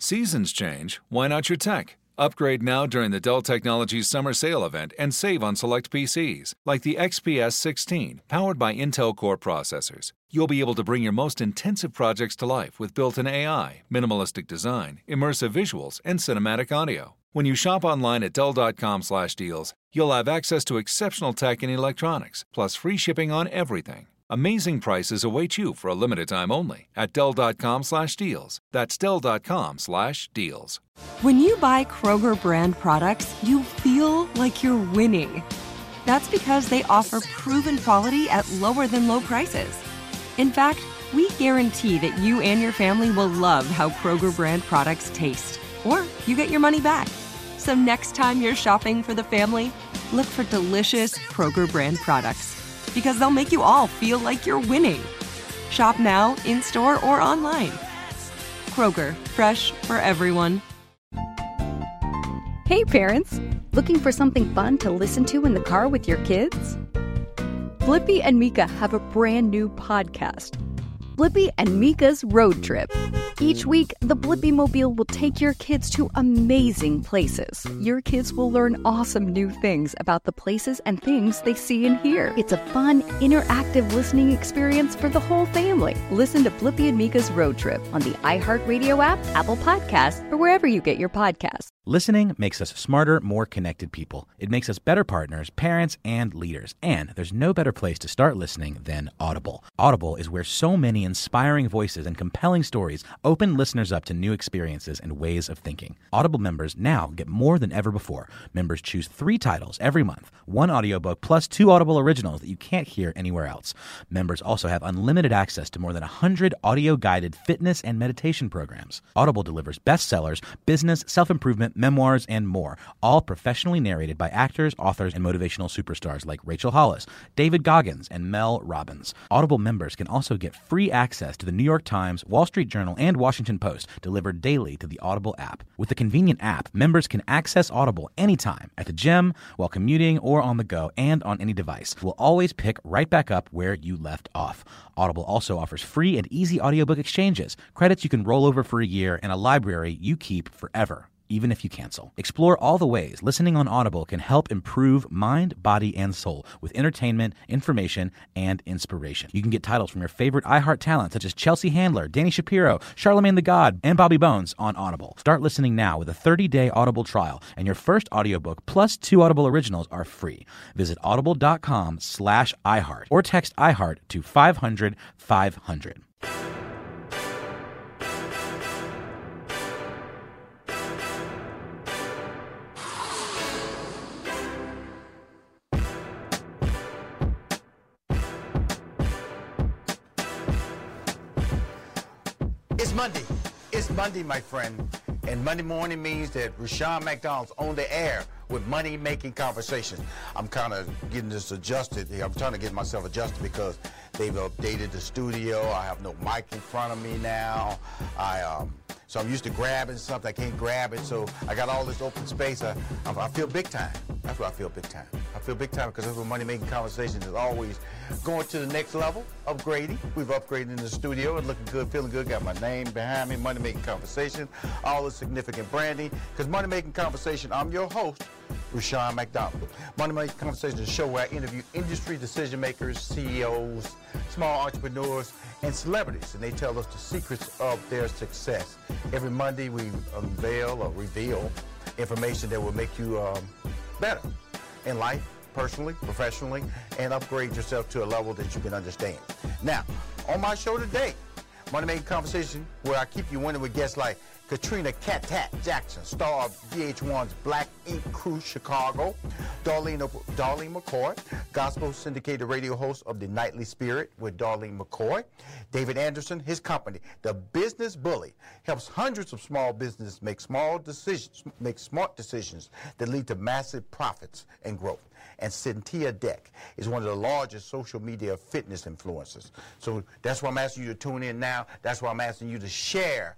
Seasons change, why not your tech? Upgrade now during the Dell Technologies Summer Sale event and save on select PCs, like the XPS 16, powered by Intel Core processors. You'll be able to bring your most intensive projects to life with built-in AI, minimalistic design, immersive visuals, and cinematic audio. When you shop online at Dell.com/deals, you'll have access to exceptional tech and electronics, plus free shipping on everything. Amazing prices await you for a limited time only at Dell.com/deals. That's Dell.com/deals. When you buy Kroger brand products, you feel like you're winning. That's because they offer proven quality at lower than low prices. In fact, we guarantee that you and your family will love how Kroger brand products taste, or you get your money back. So next time you're shopping for the family, look for delicious Kroger brand products, because they'll make you all feel like you're winning. Shop now, in-store, or online. Kroger, fresh for everyone. Hey parents, looking for something fun to listen to in the car with your kids? Blippi and Mika have a brand new podcast, Blippi and Mika's Road Trip. Each week, the Blippi Mobile will take your kids to amazing places. Your kids will learn awesome new things about the places and things they see and hear. It's a fun, interactive listening experience for the whole family. Listen to Blippi and Mika's Road Trip on the iHeartRadio app, Apple Podcasts, or wherever you get your podcasts. Listening makes us smarter, more connected people. It makes us better partners, parents, and leaders. And there's no better place to start listening than Audible. Audible is where so many inspiring voices and compelling stories open listeners up to new experiences and ways of thinking. Audible members now get more than ever before. Members choose 3 titles every month, 1 audiobook plus 2 Audible originals that you can't hear anywhere else. Members also have unlimited access to more than 100 audio-guided fitness and meditation programs. Audible delivers bestsellers, business, self-improvement, memoirs, and more, all professionally narrated by actors, authors, and motivational superstars like Rachel Hollis, David Goggins, and Mel Robbins. Audible members can also get free access to the New York Times, Wall Street Journal, and Washington Post delivered daily to the Audible app. With the convenient app, members can access Audible anytime, at the gym, while commuting, or on the go, and on any device. We'll always pick right back up where you left off. Audible also offers free and easy audiobook exchanges, credits you can roll over for a year, and a library you keep forever, even if you cancel. Explore all the ways listening on Audible can help improve mind, body, and soul with entertainment, information, and inspiration. You can get titles from your favorite iHeart talent such as Chelsea Handler, Danny Shapiro, Charlemagne the God, and Bobby Bones on Audible. Start listening now with a 30-day Audible trial, and your first audiobook plus 2 Audible originals are free. Visit audible.com/iHeart or text iHeart to 500-500. It's Monday, my friend. And Monday morning means that Rushion McDonald's on the air with money-making conversations. I'm kind of getting this adjusted here. I'm trying to get myself adjusted because they've updated the studio. I have no mic in front of me now. So I'm used to grabbing something. I can't grab it. So I got all this open space. I feel big time. That's what I feel big time. I feel big time because that's what money-making conversations is always going to the next level, upgrading. We've upgraded in the studio and looking good, feeling good. Got my name behind me, money-making conversation, all the significant branding. Because money-making conversation, I'm your host, Rushion McDonald. Money-making conversation is a show where I interview industry decision makers, CEOs, small entrepreneurs, and celebrities, and they tell us the secrets of their success. Every Monday, we unveil or reveal information that will make you better in life, personally, professionally, and upgrade yourself to a level that you can understand. Now, on my show today, Money Making Conversation, where I keep you winning with guests like Katrina Cat Jackson, star of VH1's Black Ink Crew Chicago, Darlene McCoy, gospel syndicated radio host of The Nightly Spirit with Darlene McCoy. David Anderson, his company, The Business Bully, helps hundreds of small businesses make smart decisions that lead to massive profits and growth. And Cynthia Deck is one of the largest social media fitness influencers. So that's why I'm asking you to tune in now. That's why I'm asking you to share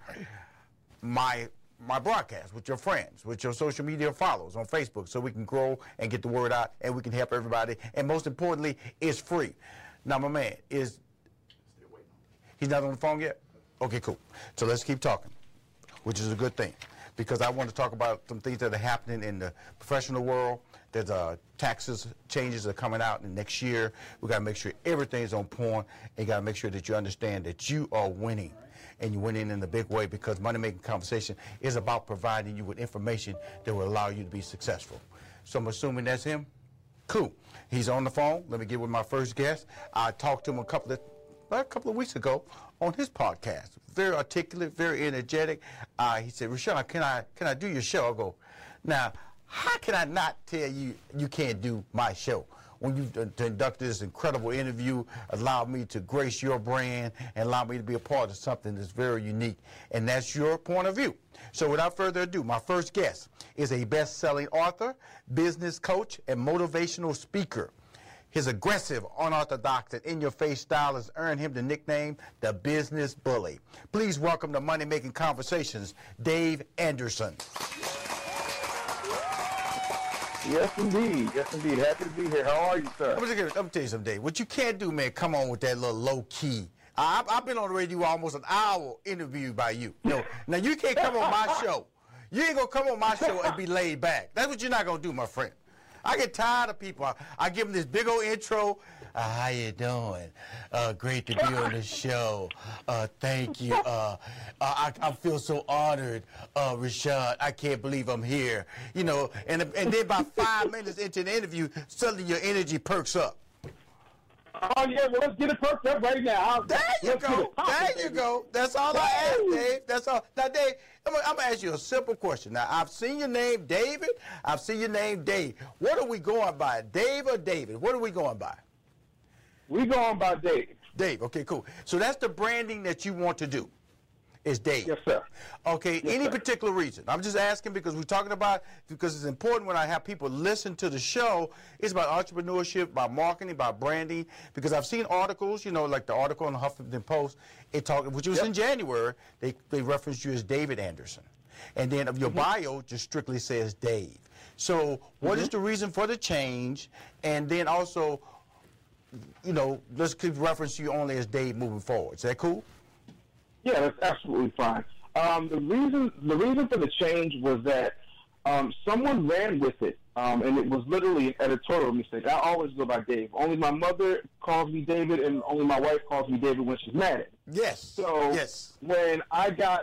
my broadcast with your friends, with your social media followers on Facebook, so we can grow and get the word out and we can help everybody. And most importantly, it's free. Now, my man, he's not on the phone yet? Okay, cool. So let's keep talking. which is a good thing, because I want to talk about some things that are happening in the professional world. There's taxes changes are coming out in next year. We got to make sure everything's on point, and got to make sure that you understand that you are winning, and you're winning in a big way, because Money Making Conversation is about providing you with information that will allow you to be successful. So I'm assuming that's him. Cool. He's on the phone. Let me get with my first guest. I talked to him a couple of weeks ago on his podcast. Very articulate, very energetic. He said, Rushion, can I do your show? I go, now, how can I not tell you you can't do my show? When you conducted this incredible interview, allowed me to grace your brand and allow me to be a part of something that's very unique, and that's your point of view. So without further ado, my first guest is a best-selling author, business coach, and motivational speaker. His aggressive, unorthodox, and in-your-face style has earned him the nickname, the Business Bully. Please welcome to Money Making Conversations, Dave Anderson. Yes, indeed. Yes, indeed. Happy to be here. How are you, sir? I'm going to tell you something, Dave. What you can't do, man, come on with that little low-key. I've been on the radio almost an hour interviewed by you. Now, you can't come on my show. You ain't going to come on my show and be laid back. That's what you're not going to do, my friend. I get tired of people. I give them this big old intro. How you doing? Great to be on the show. Thank you. I feel so honored, Rashad. I can't believe I'm here. You know, and then about 5 minutes into the interview, suddenly your energy perks up. Oh, yeah, well, let's get it perked up right now. There you go. There you go. That's all I ask, Dave. That's all. Now, Dave, I'm going to ask you a simple question. Now, I've seen your name, David. I've seen your name, Dave. What are we going by, Dave or David? What are we going by? We going by Dave. Dave, okay, cool. So that's the branding that you want to do, is Dave. Yes, sir. Okay, yes, any sir. particular reason? I'm just asking because we're talking about, because it's important when I have people listen to the show, it's about entrepreneurship, about marketing, about branding, because I've seen articles, you know, like the article in the Huffington Post, which was in January, they referenced you as David Anderson. And then your bio just strictly says Dave. So what is the reason for the change? And then also, you know, let's keep reference you only as Dave moving forward. Is that cool? Yeah, that's absolutely fine. The reason for the change was that someone ran with it, and it was literally an editorial mistake. I always go by Dave. Only my mother calls me David, and only my wife calls me David when she's mad at me. Yes. So yes. when I got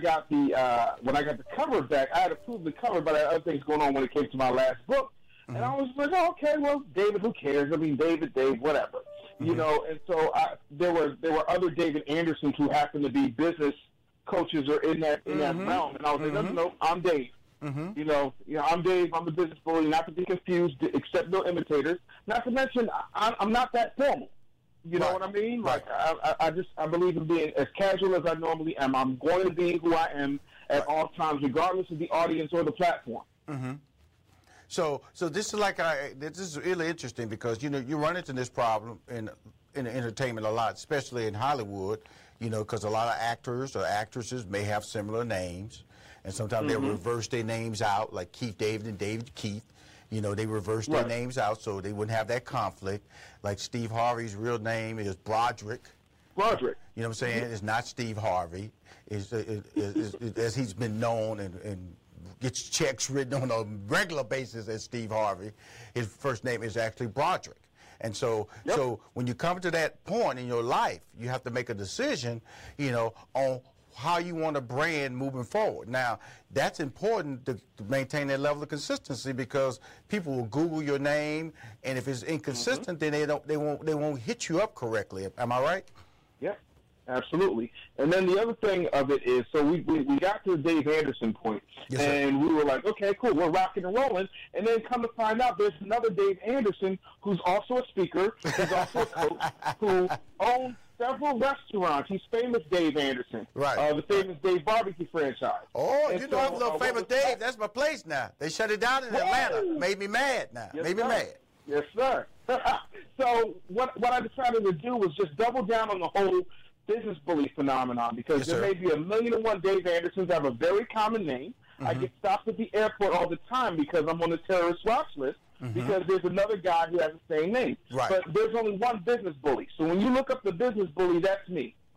the cover back, I had approved the cover, but I had other things going on when it came to my last book. And I was like, oh, okay, well, David, who cares? I mean, Dave, whatever. You know, and so there were other David Andersons who happened to be business coaches or in that realm. And I was like, no, I'm Dave. You know, I'm Dave. I'm the business bully. Not to be confused, except no imitators. Not to mention, I'm not that formal. You know what I mean? Like, I believe in being as casual as I normally am. I'm going to be who I am at all times, regardless of the audience or the platform. So this is really interesting because, you know, you run into this problem in entertainment a lot, especially in Hollywood, you know, because a lot of actors or actresses may have similar names, and sometimes they'll reverse their names out, like Keith David and David Keith. You know, they reverse their names out so they wouldn't have that conflict. Like Steve Harvey's real name is Broderick. You know what I'm saying? It's not Steve Harvey. As he's been known and gets checks written on a regular basis as Steve Harvey. His first name is actually Broderick. And so when you come to that point in your life, you have to make a decision, you know, on how you want to brand moving forward. Now, that's important to maintain that level of consistency because people will Google your name, and if it's inconsistent, then they won't hit you up correctly. Am I right? Yep. Absolutely. And then the other thing of it is, so we got to the Dave Anderson point, and we were like, okay, cool, we're rocking and rolling. And then come to find out there's another Dave Anderson who's also a speaker, who's also a coach, who owns several restaurants. He's famous Dave Anderson. Right. The famous Dave Barbecue franchise. Oh, and you know, I'm a little famous Dave. That's my place now. They shut it down in Atlanta. Made me mad now. Made me mad. Yes, sir. So what I decided to do was just double down on the whole business bully phenomenon because there may be 1,000,001 Dave Andersons that have a very common name. I get stopped at the airport all the time because I'm on the terrorist watch list because there's another guy who has the same name. Right. But there's only one business bully. So when you look up the business bully, that's me.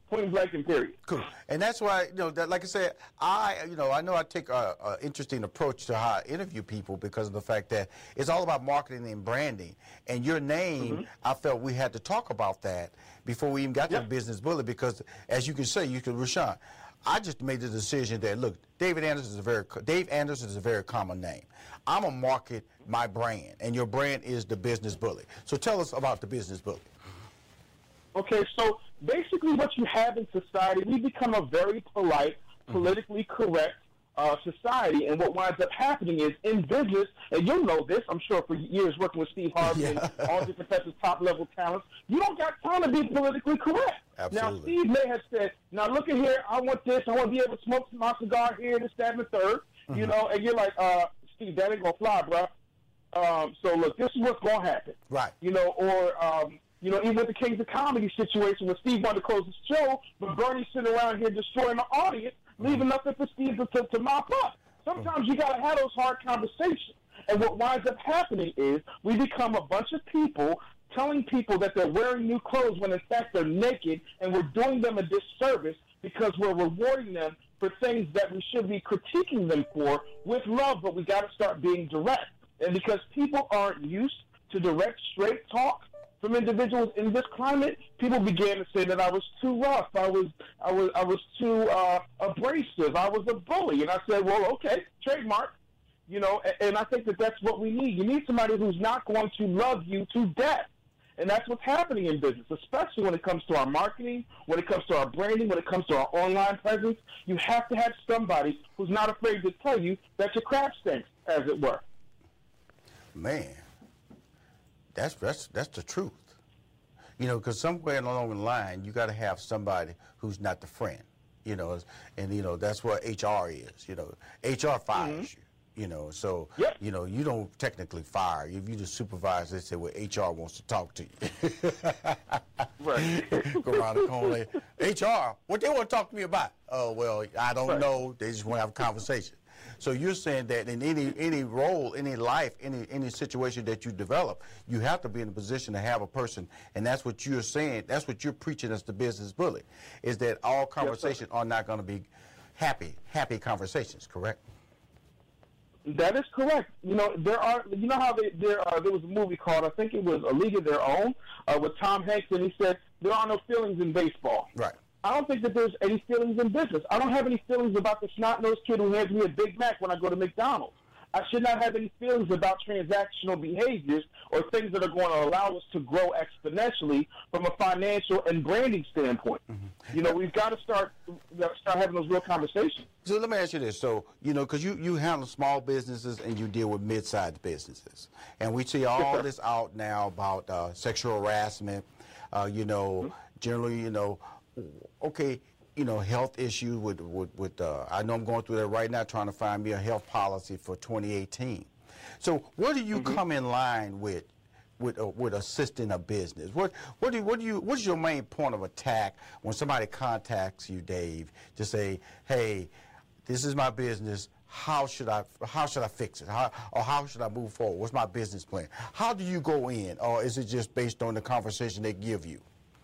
Point blank and period. Cool. And that's why, that, like I said, I know I take an interesting approach to how I interview people because of the fact that it's all about marketing and branding. And your name, I felt we had to talk about that before we even got to the business bullet because, as you can say, Rushion, I just made the decision that, look, Dave Anderson is a very common name. I'm going to market my brand, and your brand is the Business Bullet. So tell us about the Business Bullet. Okay, so basically what you have in society, we become a very polite, politically correct society, and what winds up happening is in business, and you'll know this, I'm sure, for years working with Steve Harvey and all different types of top-level talents, you don't got time to be politically correct. Absolutely. Now, Steve may have said, now look at here, I want this, I want to be able to smoke my cigar here, this, that, and the third, you know, and you're like, Steve, that ain't going to fly, bro. So, look, this is what's going to happen. Right. You know, or... even with the Kings of Comedy situation where Steve wanted to close the show, but Bernie's sitting around here destroying the audience, leaving nothing for Steve to mop up. Sometimes you got to have those hard conversations. And what winds up happening is we become a bunch of people telling people that they're wearing new clothes when in fact they're naked, and we're doing them a disservice because we're rewarding them for things that we should be critiquing them for with love, but we got to start being direct. And because people aren't used to direct, straight talk from individuals in this climate, people began to say that I was too rough, I was too abrasive, I was a bully, and I said, well, okay, trademark, and I think that that's what we need. You need somebody who's not going to love you to death, and that's what's happening in business, especially when it comes to our marketing, when it comes to our branding, when it comes to our online presence. You have to have somebody who's not afraid to tell you that your crap stinks, as it were. Man. That's the truth, because somewhere along the line you got to have somebody who's not the friend, and that's what HR is. HR fires you, so you don't technically fire. If you just supervise, they say, well, HR wants to talk to you. Right. Go around the corner, HR, what they want to talk to me about? Oh, well, I don't know. They just want to have a conversation. So you're saying that in any role, any life, any situation that you develop, you have to be in a position to have a person, and that's what you're saying, that's what you're preaching as the Business Bullet, is that all conversations are not going to be happy conversations, correct? That is correct. There are, how there was a movie called, I think it was A League of Their Own, with Tom Hanks, and he said, there are no feelings in baseball. Right. I don't think that there's any feelings in business. I don't have any feelings about the snot-nosed kid who hands me a Big Mac when I go to McDonald's. I should not have any feelings about transactional behaviors or things that are going to allow us to grow exponentially from a financial and branding standpoint. We've got to start having those real conversations. So let me ask you this. So, because you handle small businesses and you deal with mid-sized businesses. And we see all this out now about sexual harassment, generally, okay, health issues with I know I'm going through that right now, trying to find me a health policy for 2018. So where do you come in line with assisting a business? What's your main point of attack when somebody contacts you, Dave, to say, hey, this is my business, how should I fix it? How should I move forward? What's my business plan? How do you go in, or is it just based on the conversation they give you?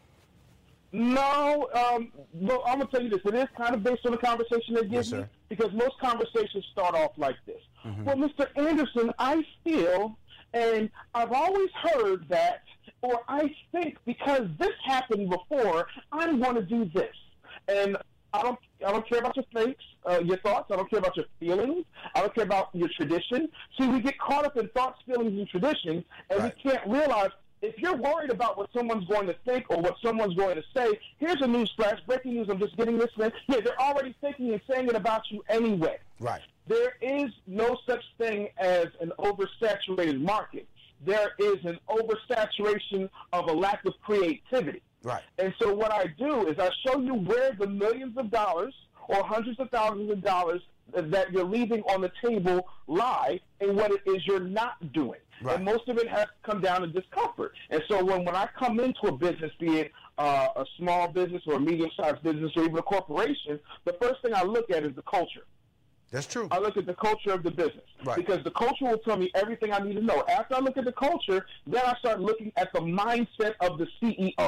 No, well, I'm going to tell you this. It is kind of based on the conversation they give me, because most conversations start off like this. Well, Mr. Anderson, I feel, and I've always heard that, or I think because this happened before, I'm going to do this. And I don't care about your fakes, your thoughts. I don't care about your feelings. I don't care about your tradition. See, we get caught up in thoughts, feelings, and traditions, and we can't realize, if you're worried about what someone's going to think or what someone's going to say, here's a news flash, breaking news, I'm just getting this thing. Yeah, they're already thinking and saying it about you anyway. Right. There is no such thing as an oversaturated market. There is an oversaturation of a lack of creativity. Right. And so what I do is I show you where the millions of dollars or hundreds of thousands of dollars that you're leaving on the table lie and what it is you're not doing. Right. And most of it has come down to discomfort. And so when I come into a business, be it a small business or a medium-sized business or even a corporation, the first thing I look at is the culture. That's true. I look at the culture of the business. Right. Because the culture will tell me everything I need to know. After I look at the culture, then I start looking at the mindset of the CEO.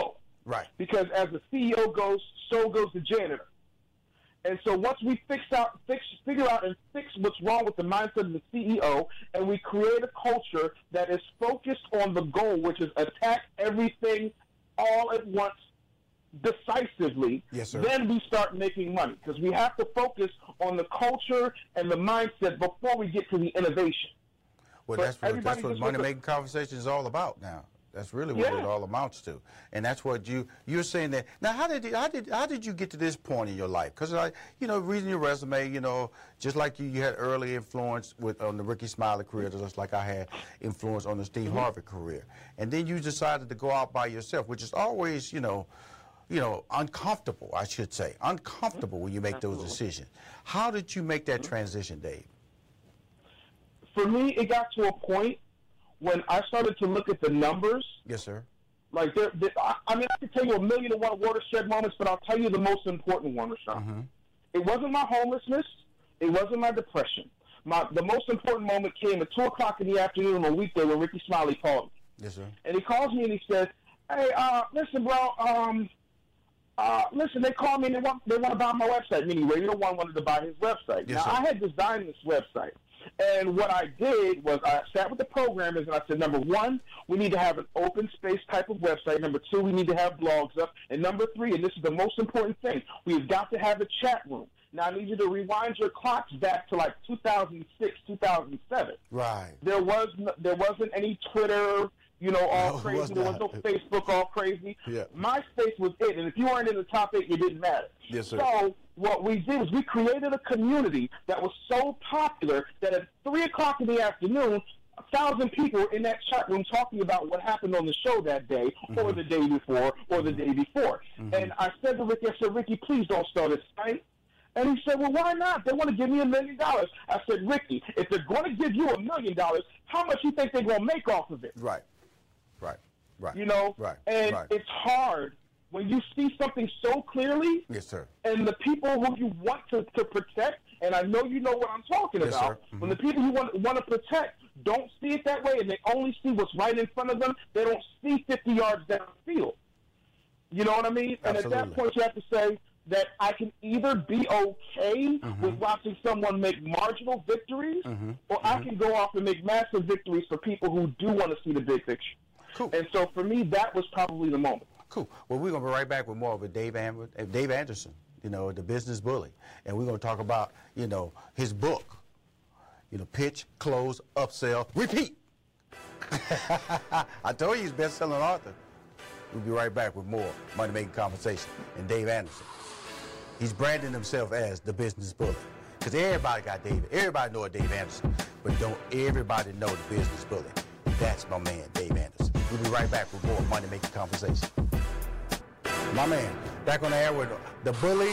Right. Because as the CEO goes, so goes the janitor. And so once we figure out and fix what's wrong with the mindset of the CEO, and we create a culture that is focused on the goal, which is attack everything all at once decisively, yes, sir, then we start making money. Because we have to focus on the culture and the mindset before we get to the innovation. Well, that's what money-making conversation is all about now. That's really what it all amounts to, and that's what you're saying. That now, how did you get to this point in your life? Because reading your resume, just like you had early influence on the Rickey Smiley career, just like I had influence on the Steve Harvey career, and then you decided to go out by yourself, which is always, uncomfortable. I should say, uncomfortable when you make those decisions. How did you make that transition, Dave? For me, it got to a point when I started to look at the numbers. Yes, sir. Like, I could tell you 1,000,001 watershed moments, but I'll tell you the most important one, Rashawn. Mm-hmm. It wasn't my homelessness. It wasn't my depression. The most important moment came at 2 o'clock in the afternoon on a weekday when Rickey Smiley called me. Yes, sir. And he calls me and he says, "Hey, listen, bro. Listen, they called me and they want to buy my website." Meaning Radio One wanted to buy his website. Yes, now, sir. I had designed this website. And what I did was I sat with the programmers and I said, number one, we need to have an open space type of website. Number two, we need to have blogs up. And number three, and this is the most important thing, we've got to have a chat room. Now, I need you to rewind your clocks back to like 2006, 2007. Right. There wasn't any Twitter, all crazy. There was no Facebook all crazy. Yeah. MySpace was it. And if you weren't in the top 8, it didn't matter. Yes, sir. So what we did was we created a community that was so popular that at 3 o'clock in the afternoon, 1,000 people were in that chat room talking about what happened on the show that day, or the day before, or the day before. And I said to Ricky, Ricky, please don't start a site. And he said, well, why not? They want to give me $1 million. I said, Ricky, if they're going to give you $1 million, how much you think they're going to make off of it? Right. Right. Right. It's hard when you see something so clearly. Yes, sir. And the people who you want to protect, and I know you know what I'm talking Yes, about, sir. Mm-hmm. when the people you want to protect don't see it that way and they only see what's right in front of them, they don't see 50 yards downfield. You know what I mean? Absolutely. And at that point, you have to say that I can either be okay with watching someone make marginal victories, or I can go off and make massive victories for people who do want to see the big picture. Cool. And so for me, that was probably the moment. Cool. Well, we're going to be right back with more of Dave Anderson, the business bully. And we're going to talk about, his book, Pitch, Close, Upsell, Repeat. I told you he's a best-selling author. We'll be right back with more Money Making Conversation and Dave Anderson. He's branding himself as the business bully. Because everybody got David. Everybody know a Dave Anderson. But don't everybody know the business bully. That's my man, Dave Anderson. We'll be right back with more Money Making Conversation. My man, back on the air with the bully,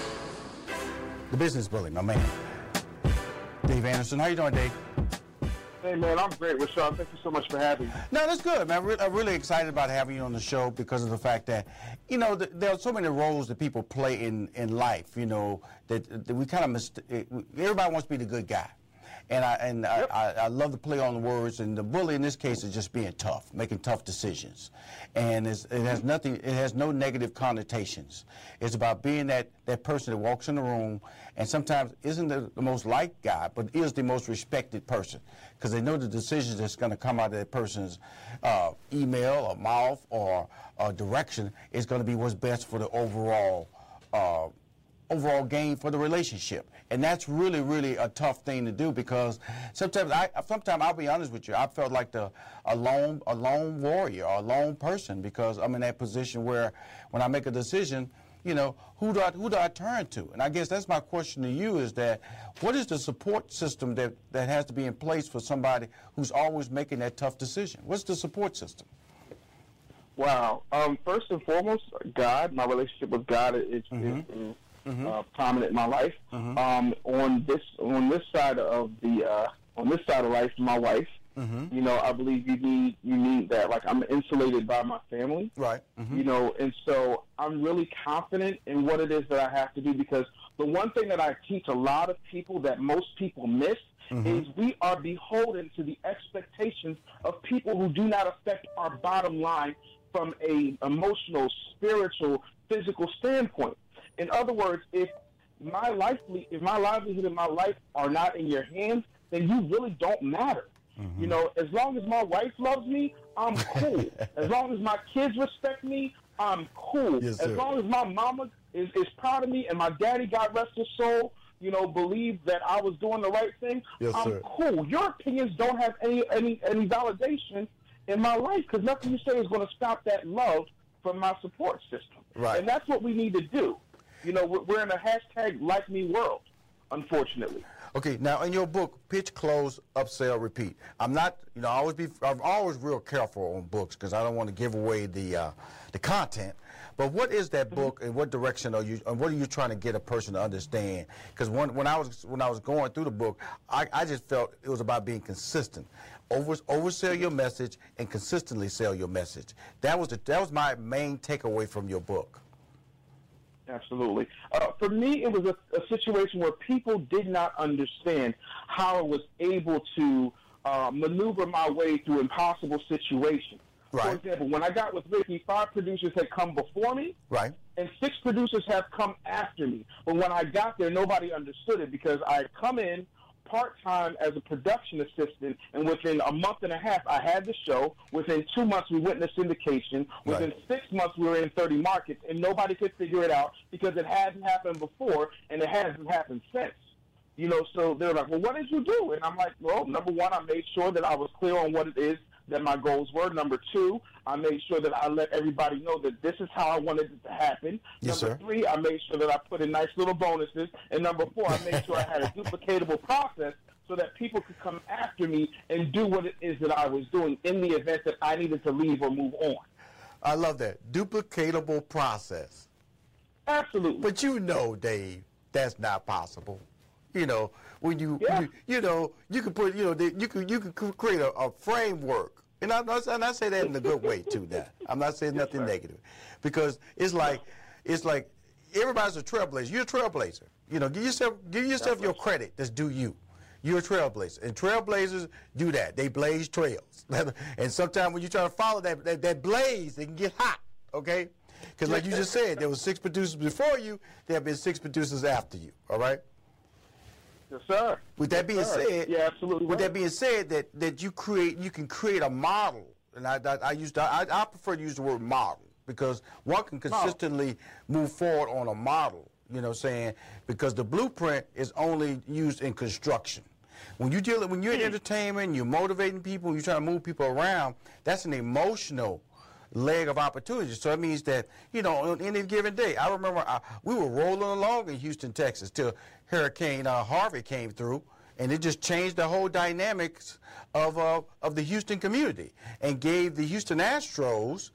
the business bully, my man. Dave Anderson. How you doing, Dave? Hey, man, I'm great, Rashawn. Thank you so much for having me. No, that's good, man. I'm really excited about having you on the show because of the fact that, there are so many roles that people play in life, that we kind of everybody wants to be the good guy. And I love to play on the words, and the bully in this case is just being tough, making tough decisions. And it has no negative connotations. It's about being that person that walks in the room and sometimes isn't the most liked guy, but is the most respected person. Because they know the decisions that's going to come out of that person's email or mouth or direction is going to be what's best for the overall gain for the relationship. And that's really, really a tough thing to do because sometimes I'll be honest with you, I felt like a lone warrior or a lone person because I'm in that position where when I make a decision, who do I turn to? And I guess that's my question to you is that what is the support system that has to be in place for somebody who's always making that tough decision? What's the support system? Wow. First and foremost, God, my relationship with God is prominent in my life. On this side of life, my wife. I believe you need that. Like, I'm insulated by my family. Right. And so I'm really confident in what it is that I have to do because the one thing that I teach a lot of people that most people miss is we are beholden to the expectations of people who do not affect our bottom line from a emotional, spiritual, physical standpoint. In other words, if my livelihood and my life are not in your hands, then you really don't matter. Mm-hmm. You know, as long as my wife loves me, I'm cool. As long as my kids respect me, I'm cool. Yes, as long as my mama is proud of me and my daddy, God rest his soul, you know, believe that I was doing the right thing, yes, I'm cool. Your opinions don't have any validation in my life, because nothing you say is going to stop that love from my support system. Right. And that's what we need to do. You know, we're in a hashtag like me world, unfortunately. Okay, now in your book, Pitch, Close, Upsell, Repeat. I'm not, you know, I'm always real careful on books because I don't want to give away the content. But what is that book, and what direction are you, and what are you trying to get a person to understand? Because when I was going through the book, I just felt it was about being consistent. Oversell your message and consistently sell your message. That was my main takeaway from your book. Absolutely. For me, it was a situation where people did not understand how I was able to maneuver my way through impossible situations. Right. For example, when I got with Ricky, 5 producers had come before me, right, and 6 producers have come after me. But when I got there, nobody understood it because I had come in part-time as a production assistant, and within a month and a half, I had the show. Within 2 months, we went into syndication. Within 6 months, we were in 30 markets, and nobody could figure it out because it hadn't happened before, and it hasn't happened since. You know, so they're like, well, what did you do? And I'm like, well, number one, I made sure that I was clear on what it is that my goals were. Number 2, I made sure that I let everybody know that this is how I wanted it to happen. Yes, number sir. 3, I made sure that I put in nice little bonuses. And number 4, I made sure I had a duplicatable process so that people could come after me and do what it is that I was doing in the event that I needed to leave or move on. I love that. Duplicatable process. Absolutely. But you know, Dave, that's not possible. You know, when you can put, you can create a framework. And I say that in a good way too. Now I'm not saying nothing negative, because it's like everybody's a trailblazer. You're a trailblazer. You know, give yourself your credit. That's due you. You're a trailblazer, and trailblazers do that. They blaze trails, and sometimes when you try to follow that blaze, it can get hot. Okay, because like you just said, there were 6 producers before you. There have been 6 producers after you. All right. Yes, sir. With that being said, yeah, absolutely. With that being said, that you can create a model, and I prefer to use the word model, because one can consistently move forward on a model. You know what I'm saying? Because the blueprint is only used in construction. When you're in entertainment, you're motivating people, you're trying to move people around, that's an emotional leg of opportunity. So that means that, you know, on any given day, I remember we were rolling along in Houston, Texas, till Hurricane Harvey came through, and it just changed the whole dynamics of the Houston community and gave the Houston Astros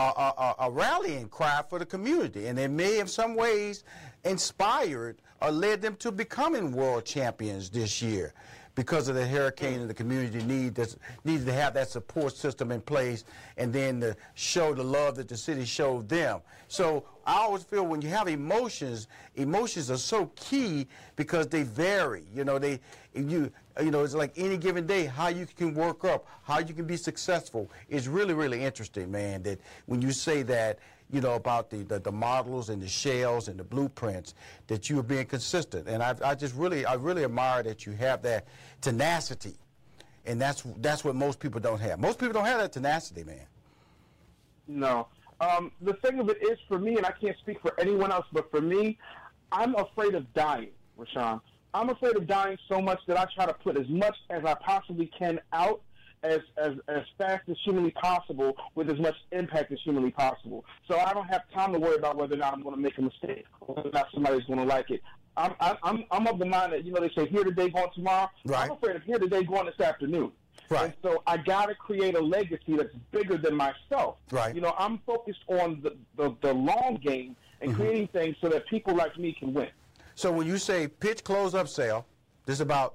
a rallying cry for the community. And it may in some ways inspired or led them to becoming world champions this year, because of the hurricane and the community needed to have that support system in place, and then to show the love that the city showed them. So I always feel when you have emotions are so key because they vary. You know, it's like any given day, how you can work up, how you can be successful is really, really interesting, man. That when you say that, you know, about the models and the shells and the blueprints, that you are being consistent. And I really admire that you have that tenacity. And that's what most people don't have. Most people don't have that tenacity, man. No. The thing of it is, for me, and I can't speak for anyone else, but for me, I'm afraid of dying, Rashawn. I'm afraid of dying so much that I try to put as much as I possibly can out as fast as humanly possible, with as much impact as humanly possible. So I don't have time to worry about whether or not I'm going to make a mistake, or whether or not somebody's going to like it. I'm of the mind that, you know, they say here today, gone tomorrow. Right. I'm afraid of here today, gone this afternoon. Right. And so I got to create a legacy that's bigger than myself. Right. You know, I'm focused on the long game and creating things so that people like me can win. So when you say pitch, close, upsell, it's about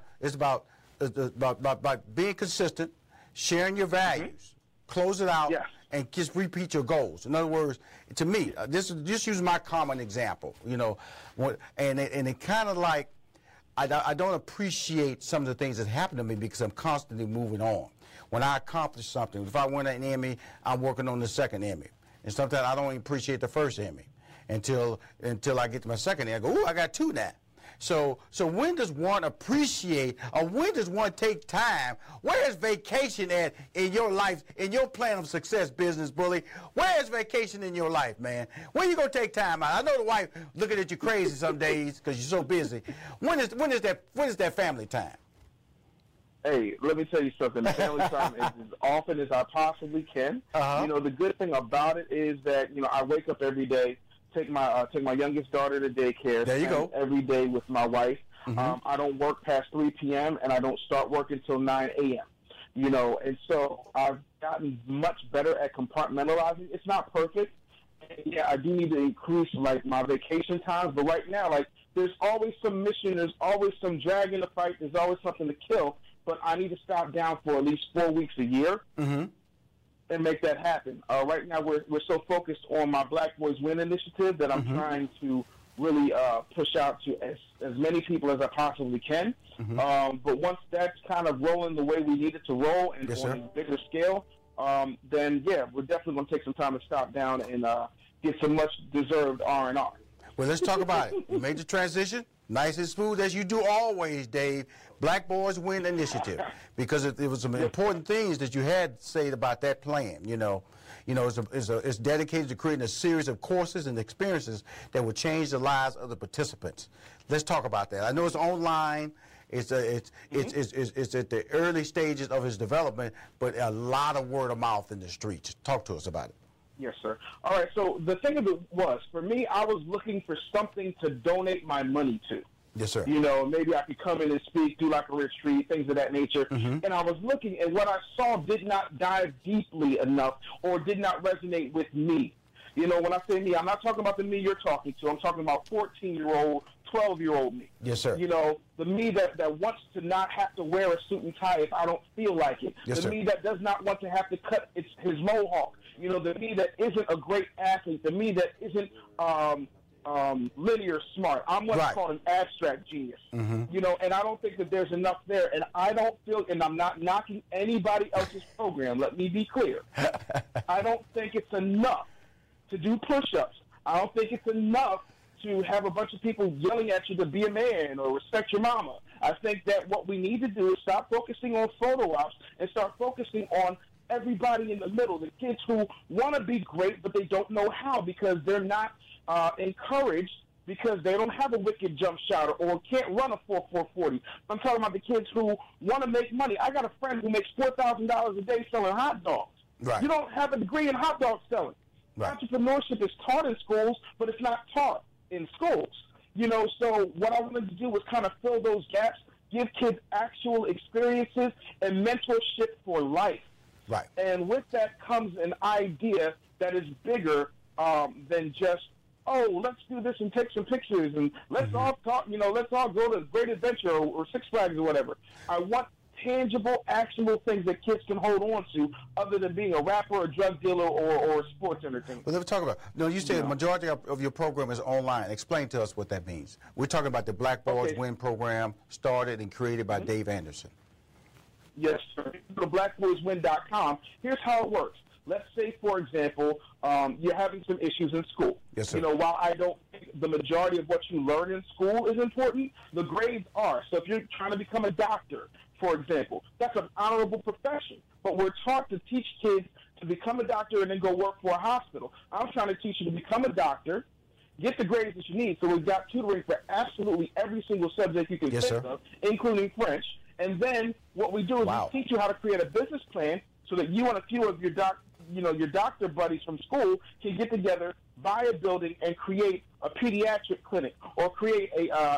being consistent, sharing your values, close it out, and just repeat your goals. In other words, to me, just use my common example, you know, and it kind of like, I don't appreciate some of the things that happen to me because I'm constantly moving on. When I accomplish something, if I win an Emmy, I'm working on the second Emmy. And sometimes I don't even appreciate the first Emmy until I get to my second Emmy. I go, ooh, I got 2 now. So when does one appreciate, or when does one take time? Where is vacation at in your life, in your plan of success, Business Bully? Where is vacation in your life, man? When you gonna take time out? I know the wife looking at you crazy some days because you're so busy. When is that family time? Hey, let me tell you something. The family time is as often as I possibly can. You know, the good thing about it is that, you know, I wake up every day, take my youngest daughter to daycare. There you go. Every day with my wife. I don't work past 3 p.m. and I don't start work until 9 a.m. You know, and so I've gotten much better at compartmentalizing. It's not perfect. And yeah, I do need to increase like my vacation times, but right now, like, there's always some mission, there's always some drag in the fight, there's always something to kill. But I need to stop down for at least 4 weeks a year and make that happen. Right now, we're so focused on my Black Boys Win initiative that I'm trying to really push out to as many people as I possibly can. But once that's kind of rolling the way we need it to roll and on a bigger scale, then, yeah, we're definitely going to take some time to stop down and get some much-deserved R&R. Well, let's talk about it. You made the transition. Nice and smooth as you do always, Dave. Black Boys Win initiative, because it was some important things that you had said about that plan. It's dedicated to creating a series of courses and experiences that will change the lives of the participants. Let's talk about that. I know it's online. It's at the early stages of its development, but a lot of word of mouth in the streets. Talk to us about it. Yes, sir. All right, so the thing of it was, for me, I was looking for something to donate my money to. Yes, sir. You know, maybe I could come in and speak, do like a retreat, things of that nature. And I was looking, and what I saw did not dive deeply enough or did not resonate with me. You know, when I say me, I'm not talking about the me you're talking to. I'm talking about 14-year-old, 12-year-old me. Yes, sir. You know, the me that wants to not have to wear a suit and tie if I don't feel like it. Yes, the sir. me that does not want to have to cut his mohawk. You know, the me that isn't a great athlete, the me that isn't linear smart. I'm what's called an abstract genius. You know, and I don't think that there's enough there. And I don't feel, and I'm not knocking anybody else's program, let me be clear. I don't think it's enough to do push-ups. I don't think it's enough to have a bunch of people yelling at you to be a man or respect your mama. I think that what we need to do is stop focusing on photo ops and start focusing on everybody in the middle, the kids who want to be great, but they don't know how because they're not encouraged, because they don't have a wicked jump shot or can't run a 4.40. I'm talking about the kids who want to make money. I got a friend who makes $4,000 a day selling hot dogs. Right. You don't have a degree in hot dog selling. Right. Entrepreneurship is taught in schools, but it's not taught in schools. You know, so what I wanted to do was kind of fill those gaps, give kids actual experiences and mentorship for life. Right. And with that comes an idea that is bigger than just, oh, let's do this and take some pictures and let's all talk, you know, let's all go to Great Adventure or Six Flags or whatever. I want tangible, actionable things that kids can hold on to other than being a rapper, a drug dealer, or a sports entertainer. Well, let's talk about, no, you said the majority of your program is online. Explain to us what that means. We're talking about the Black Boys Win program, started and created by Dave Anderson. Yes, sir. Go to blackboyswin.com. Here's how it works. Let's say, for example, you're having some issues in school. Yes, sir. You know, while I don't think the majority of what you learn in school is important, the grades are. So if you're trying to become a doctor, for example, that's an honorable profession. But we're taught to teach kids to become a doctor and then go work for a hospital. I'm trying to teach you to become a doctor, get the grades that you need. So we've got tutoring for absolutely every single subject you can think of, including French. And then what we do is we teach you how to create a business plan so that you and a few of your doctor buddies from school can get together, buy a building, and create a pediatric clinic or create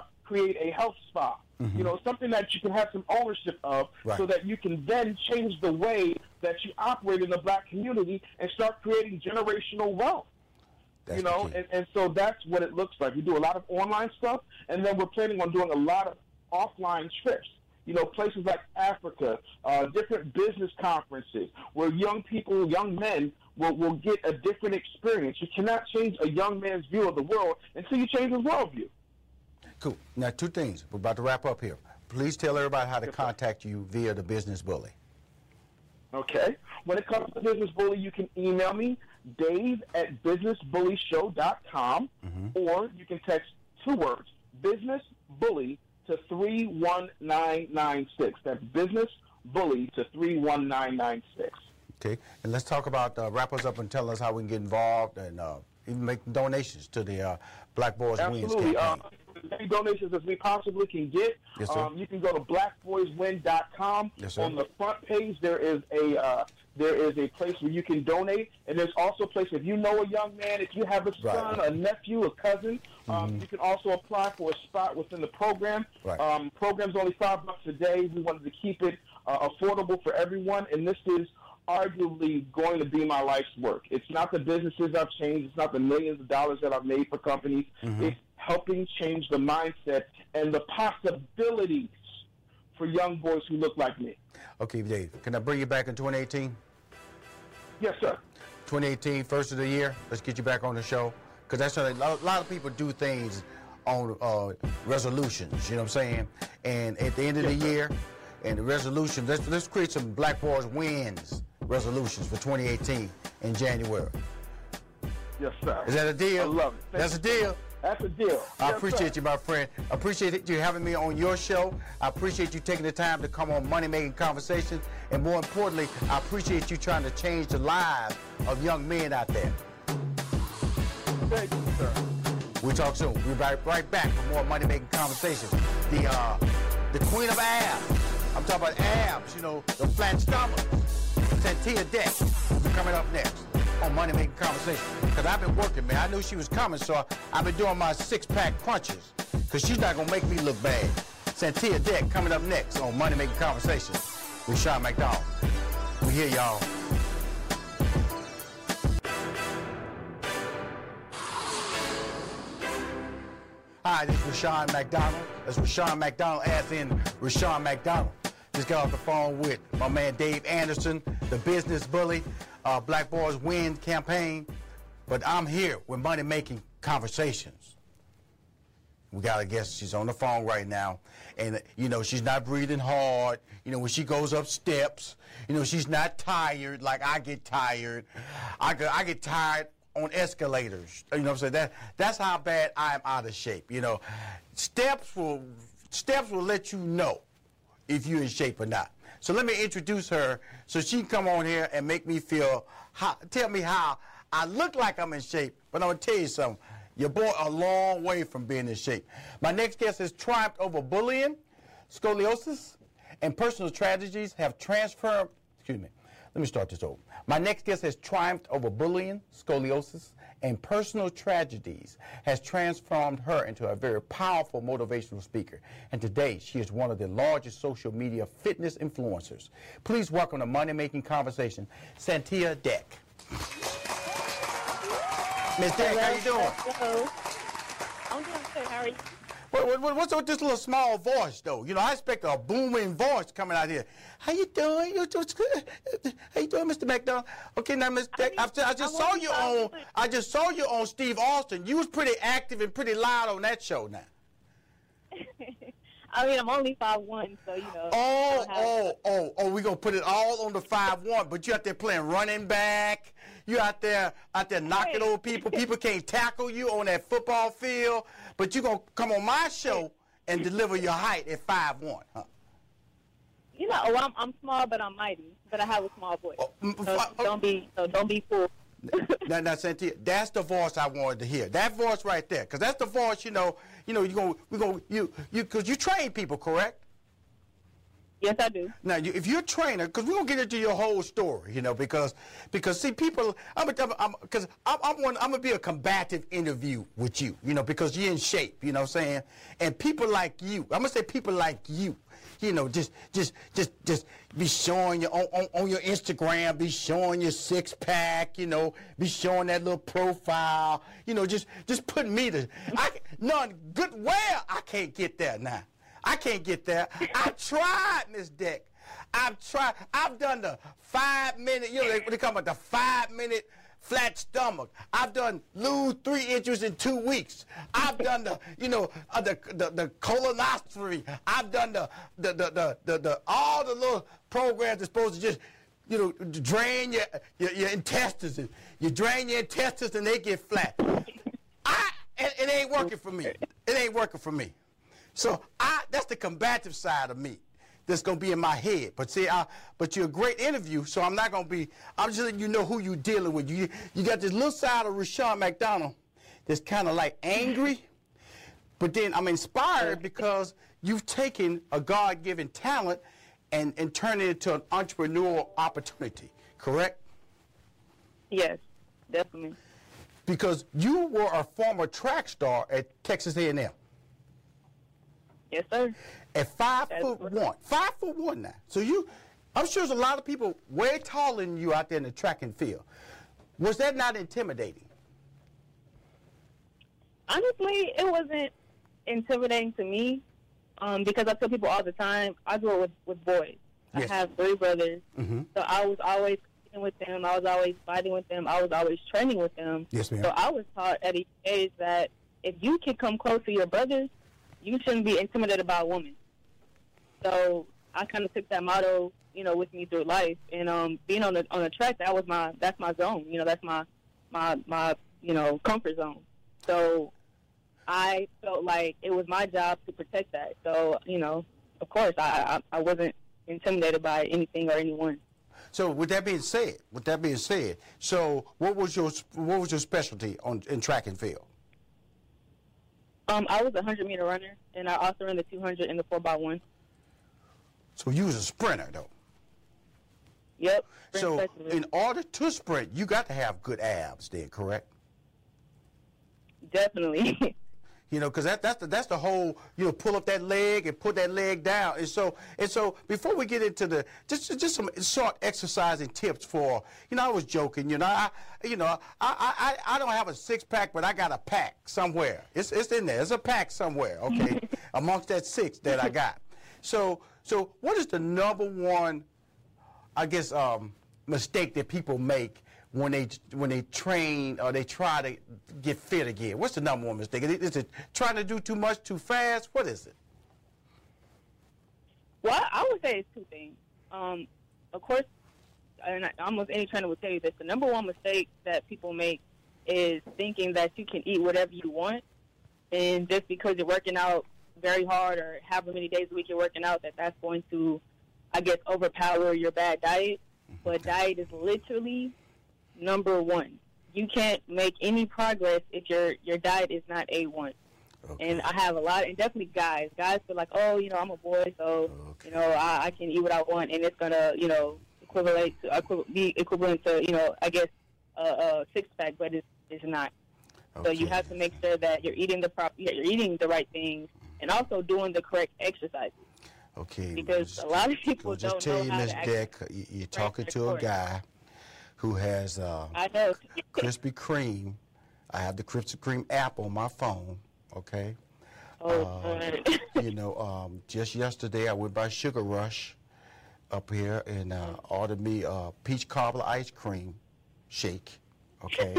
a health spa. You know, something that you can have some ownership of, so that you can then change the way that you operate in the black community and start creating generational wealth. That's and so that's what it looks like. We do a lot of online stuff, and then we're planning on doing a lot of offline trips. You know, places like Africa, different business conferences where young people, young men will get a different experience. You cannot change a young man's view of the world until you change his worldview. Cool. Now, two things. We're about to wrap up here. Please tell everybody how to contact you via the Business Bully. Okay. When it comes to Business Bully, you can email me, dave@businessbullyshow.com, or you can text 2 words, Business Bully, to 31996. That's Business Bully to 31996. Okay, and let's talk about, wrap us up and tell us how we can get involved and even make donations to the Black Boys Wins campaign. Absolutely. As many donations as we possibly can get. Yes, sir. You can go to blackboyswin.com. Yes, sir. On the front page, there is a place where you can donate, and there's also a place if you know a young man, if you have a son, a nephew, a cousin, you can also apply for a spot within the program. Right. Program's only $5 a day. We wanted to keep it affordable for everyone, and this is arguably going to be my life's work. It's not the businesses I've changed. It's not the millions of dollars that I've made for companies. It's helping change the mindset and the possibilities for young boys who look like me. Okay, Dave, can I bring you back in 2018? Yes, sir. 2018, first of the year. Let's get you back on the show. Because that's a lot of people do things on resolutions, you know what I'm saying? And at the end of the year, and the resolution, let's create some Black Boys Wins resolutions for 2018 in January. Yes, sir. Is that a deal? I love it. That's a deal? That's a deal. I appreciate you, my friend. I appreciate you having me on your show. I appreciate you taking the time to come on Money Making Conversations. And more importantly, I appreciate you trying to change the lives of young men out there. Thank you, sir. We'll talk soon. We'll be right back for more Money Making Conversations. The queen of abs. I'm talking about abs, you know, the flat stomach. Santia Deck coming up next on Money Making Conversation. Because I've been working, man. I knew she was coming, so I've been doing my 6-pack crunches. Because she's not going to make me look bad. Santia Deck coming up next on Money Making Conversation with Sean McDonald. We here, y'all. Hi, this is Rashawn McDonald. That's Rashawn McDonald, as in Rashawn McDonald. Just got off the phone with my man Dave Anderson, the business bully, Black Boys Win campaign. But I'm here with Money Making Conversations. We got a guest. She's on the phone right now. And, you know, she's not breathing hard. You know, when she goes up steps, you know, she's not tired like I get tired. I get tired on escalators. You know what I'm saying? That's how bad I'm out of shape. You know, steps will let you know if you're in shape or not. So let me introduce her so she can come on here and make me feel, tell me how I look like I'm in shape. But I'm going to tell you something. Your boy a long way from being in shape. My next guest has triumphed over bullying, scoliosis, and personal tragedies have transformed, excuse me, let me start this over. My next guest has triumphed over bullying, scoliosis, and personal tragedies, has transformed her into a very powerful motivational speaker. And today, she is one of the largest social media fitness influencers. Please welcome to Money Making Conversation, Santia Deck. Miss Deck, how you doing? Hello. I'm doing good. How are you? What's with this little small voice, though? You know, I expect a booming voice coming out here. How you doing? How you doing, Mr. McDonald? Okay, now, Miss Deck, I just saw you on Steve Austin. You was pretty active and pretty loud on that show now. I mean, I'm only 5'1", so, you know. Oh, we're going to put it all on the 5'1", but you out there playing running back. You out there knocking over people. People can't tackle you on that football field, but you're going to come on my show and deliver your height at 5'1", huh? You know, I'm small, but I'm mighty. But I have a small voice. Don't be fooled. Now, Santia, that's the voice I wanted to hear. That voice right there, because that's the voice. Because you train people, correct? Yes, I do. Now, if you're a trainer, because we're gonna get into your whole story, you know, because see, people, I'm gonna be a combative interview with you, you know, because you're in shape, you know what I'm saying, and people like you, I'm gonna say people like you. You know, just be showing your on your Instagram, be showing your 6-pack, you know, be showing that little profile, you know, just put me to, I can't get there now. I can't get there. I tried, Miss Deck. I've done the 5-minute, you know, they come about the 5-minute flat stomach. I've done lose 3 inches in 2 weeks. I've done the colonoscopy. I've done the all the little programs that's supposed to just drain your intestines. And you drain your intestines and they get flat. It ain't working for me. It ain't working for me. So that's the combative side of me that's going to be in my head. But see, but you're a great interview, so I'm not going to be, I'm just letting you know who you're dealing with. You got this little side of Rushion McDonald that's kind of like angry, but then I'm inspired because you've taken a God-given talent and turned it into an entrepreneurial opportunity, correct? Yes, definitely. Because you were a former track star at Texas A&M. Yes, sir. At 5'1", 5'1" now. So I'm sure there's a lot of people way taller than you out there in the track and field. Was that not intimidating? Honestly, it wasn't intimidating to me because I tell people all the time, I grew up with boys. Yes. I have 3 brothers, Mm-hmm. so I was always with them. I was always fighting with them. I was always training with them. Yes, ma'am. So I was taught at a age that if you can come close to your brothers, you shouldn't be intimidated by a woman. So I kind of took that motto, with me through life. And being on the track, that's my zone. That's my comfort zone. So I felt like it was my job to protect that. So of course, I wasn't intimidated by anything or anyone. So with that being said, so what was your specialty in track and field? I was a 100-meter runner, and I also ran the 200 and the 4x1. So you was a sprinter, though. Yep. So in order to sprint, you got to have good abs, then, correct? Definitely. Because that's the whole, pull up that leg and put that leg down. And so before we get into just some short exercising tips for, I was joking, I don't have a 6-pack, but I got a pack somewhere. It's in there. There's a pack somewhere, okay, amongst that 6 that I got. So what is the number one, I guess, mistake that people make when they train or they try to get fit again? What's the number one mistake? Is it trying to do too much too fast? What is it? Well, I would say it's 2 things. Of course, and almost any trainer would tell you this, the number one mistake that people make is thinking that you can eat whatever you want, and just because you're working out very hard or however many days a week you're working out, that's going to, I guess, overpower your bad diet. But diet is literally number one. You can't make any progress if your diet is not A1. Okay. And I have a lot, and definitely guys feel like, I'm a boy, so, I can eat what I want, and it's going to, be equivalent to, I guess, a 6-pack, but it's not. Okay. So you have to make sure that you're eating you're eating the right things, and also doing the correct exercises. Okay. Because a lot of people don't know how to Deck, you're talking to a guy who has I know. Krispy Kreme. I have the Krispy Kreme app on my phone, okay? Just yesterday I went by Sugar Rush up here and ordered me a peach cobbler ice cream shake, okay?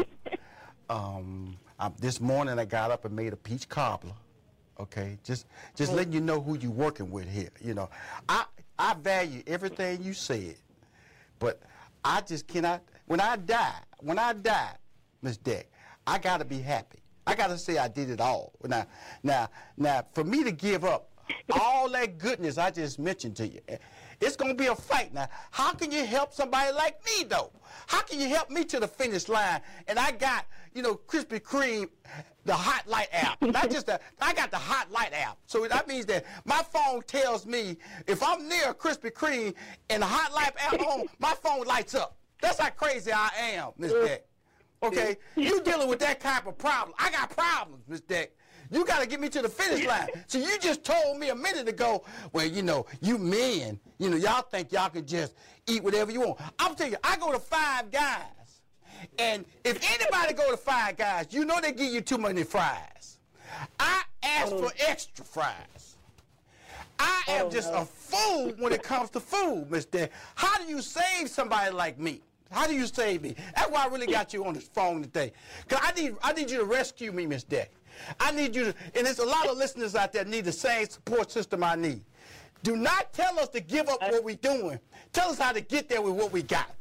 This morning I got up and made a peach cobbler, okay? Just letting you know who you're working with here, I value everything you said, but I just cannot. When I die, Ms. Deck, I got to be happy. I got to say I did it all. Now, for me to give up all that goodness I just mentioned to you, it's going to be a fight. Now, how can you help somebody like me, though? How can you help me to the finish line? And I got, Krispy Kreme, the Hot Light app. I got the Hot Light app. So that means that my phone tells me if I'm near Krispy Kreme and the Hot Light app on, my phone lights up. That's how crazy I am, Ms. Deck. Okay? You dealing with that type of problem. I got problems, Ms. Deck. You got to get me to the finish line. So you just told me a minute ago, well, you men, y'all think y'all can just eat whatever you want. I'm telling you, I go to Five Guys. And if anybody go to Five Guys, they give you too many fries. I ask for extra fries. I am just a fool when it comes to food, Ms. Deck. How do you save somebody like me? How do you save me? That's why I really got you on this phone today. Because I need you to rescue me, Ms. Deck. I need you to, and there's a lot of listeners out there that need the same support system I need. Do not tell us to give up what we're doing. Tell us how to get there with what we got.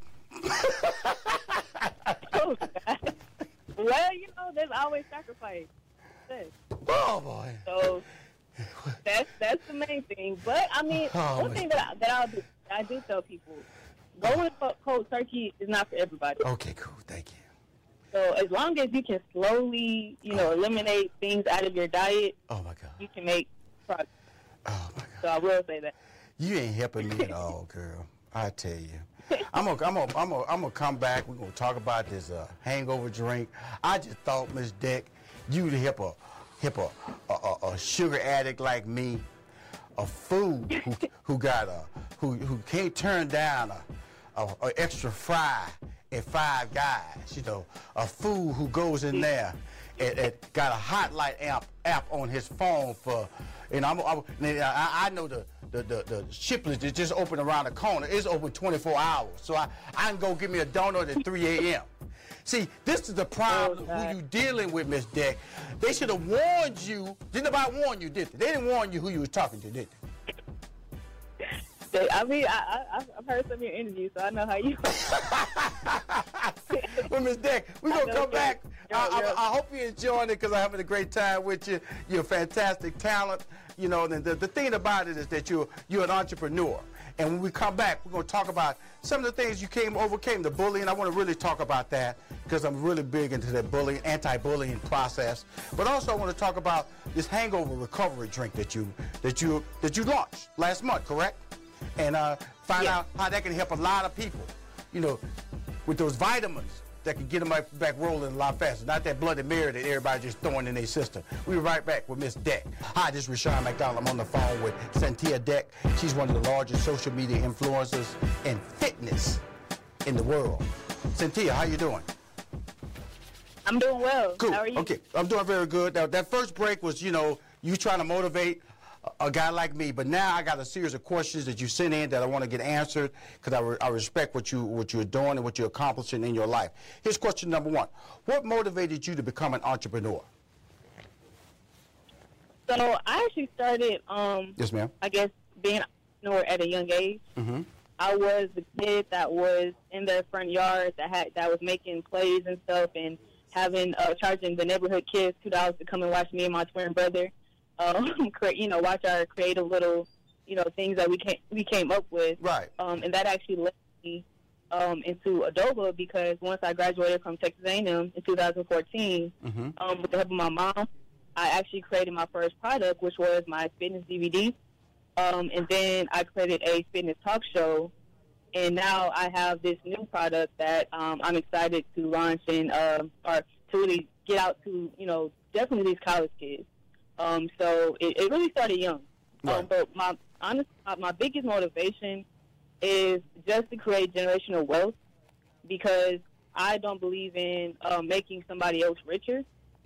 Oh, God. Well, you know, there's always sacrifice. Oh, boy. So that's the main thing. But, I mean, one thing that I do tell people, going cold turkey is not for everybody. Okay, cool. Thank you. So as long as you can slowly, you know, eliminate things out of your diet, oh my God, you can make progress. Oh my God. So I will say that. You ain't helping me at all, girl. I tell you. I'm gonna come back. We're gonna talk about this hangover drink. I just thought, Miss Deck, you'd help a sugar addict like me, a fool who can't turn down a extra fry at Five Guys. You know, a fool who goes in there and got a hot light app on his phone for. And I know the Shipley's that just open around the corner. It's open 24 hours. So I can go get me a donut at 3 a.m. See, this is the problem who you dealing with, Miss Deck. They should have warned you. Didn't nobody warn you, did they? They didn't warn you who you was talking to, did they? I mean, I've heard some of your interviews, so I know how you. Well, Miss Deck, we're going to come back. I hope you're enjoying it because I'm having a great time with you. You're a fantastic talent. You know, the thing about it is that you're an entrepreneur. And when we come back, we're going to talk about some of the things you overcame, the bullying. I want to really talk about that because I'm really big into that bullying, anti-bullying process. But also I want to talk about this hangover recovery drink that you launched last month, correct? And find out how that can help a lot of people, you know, with those vitamins that can get them back rolling a lot faster. Not that Bloody Mary that everybody just throwing in their system. We'll be right back with Miss Deck. Hi, this is Rushion McDonald. I'm on the phone with Cynthia Deck. She's one of the largest social media influencers in fitness in the world. Cynthia, how you doing? I'm doing well. Cool. How are you? Okay, I'm doing very good. Now, that first break was, you know, you trying to motivate a guy like me, but now I got a series of questions that you sent in that I want to get answered because I respect what you're doing and what you're accomplishing in your life. Here's question number one. What motivated you to become an entrepreneur? So I actually started, yes, ma'am. I guess, being an entrepreneur at a young age. Mm-hmm. I was the kid that was in their front yard that was making plays and stuff and having charging the neighborhood kids $2 to come and watch me and my twin brother. Watch our creative little, things that we came up with. Right. And that actually led me into Adoba because once I graduated from Texas A&M in 2014, mm-hmm. With the help of my mom, I actually created my first product, which was my fitness DVD. And then I created a fitness talk show. And now I have this new product that I'm excited to launch and or to really get out to, definitely these college kids. So it really started young. Right. But my biggest motivation is just to create generational wealth because I don't believe in making somebody else richer.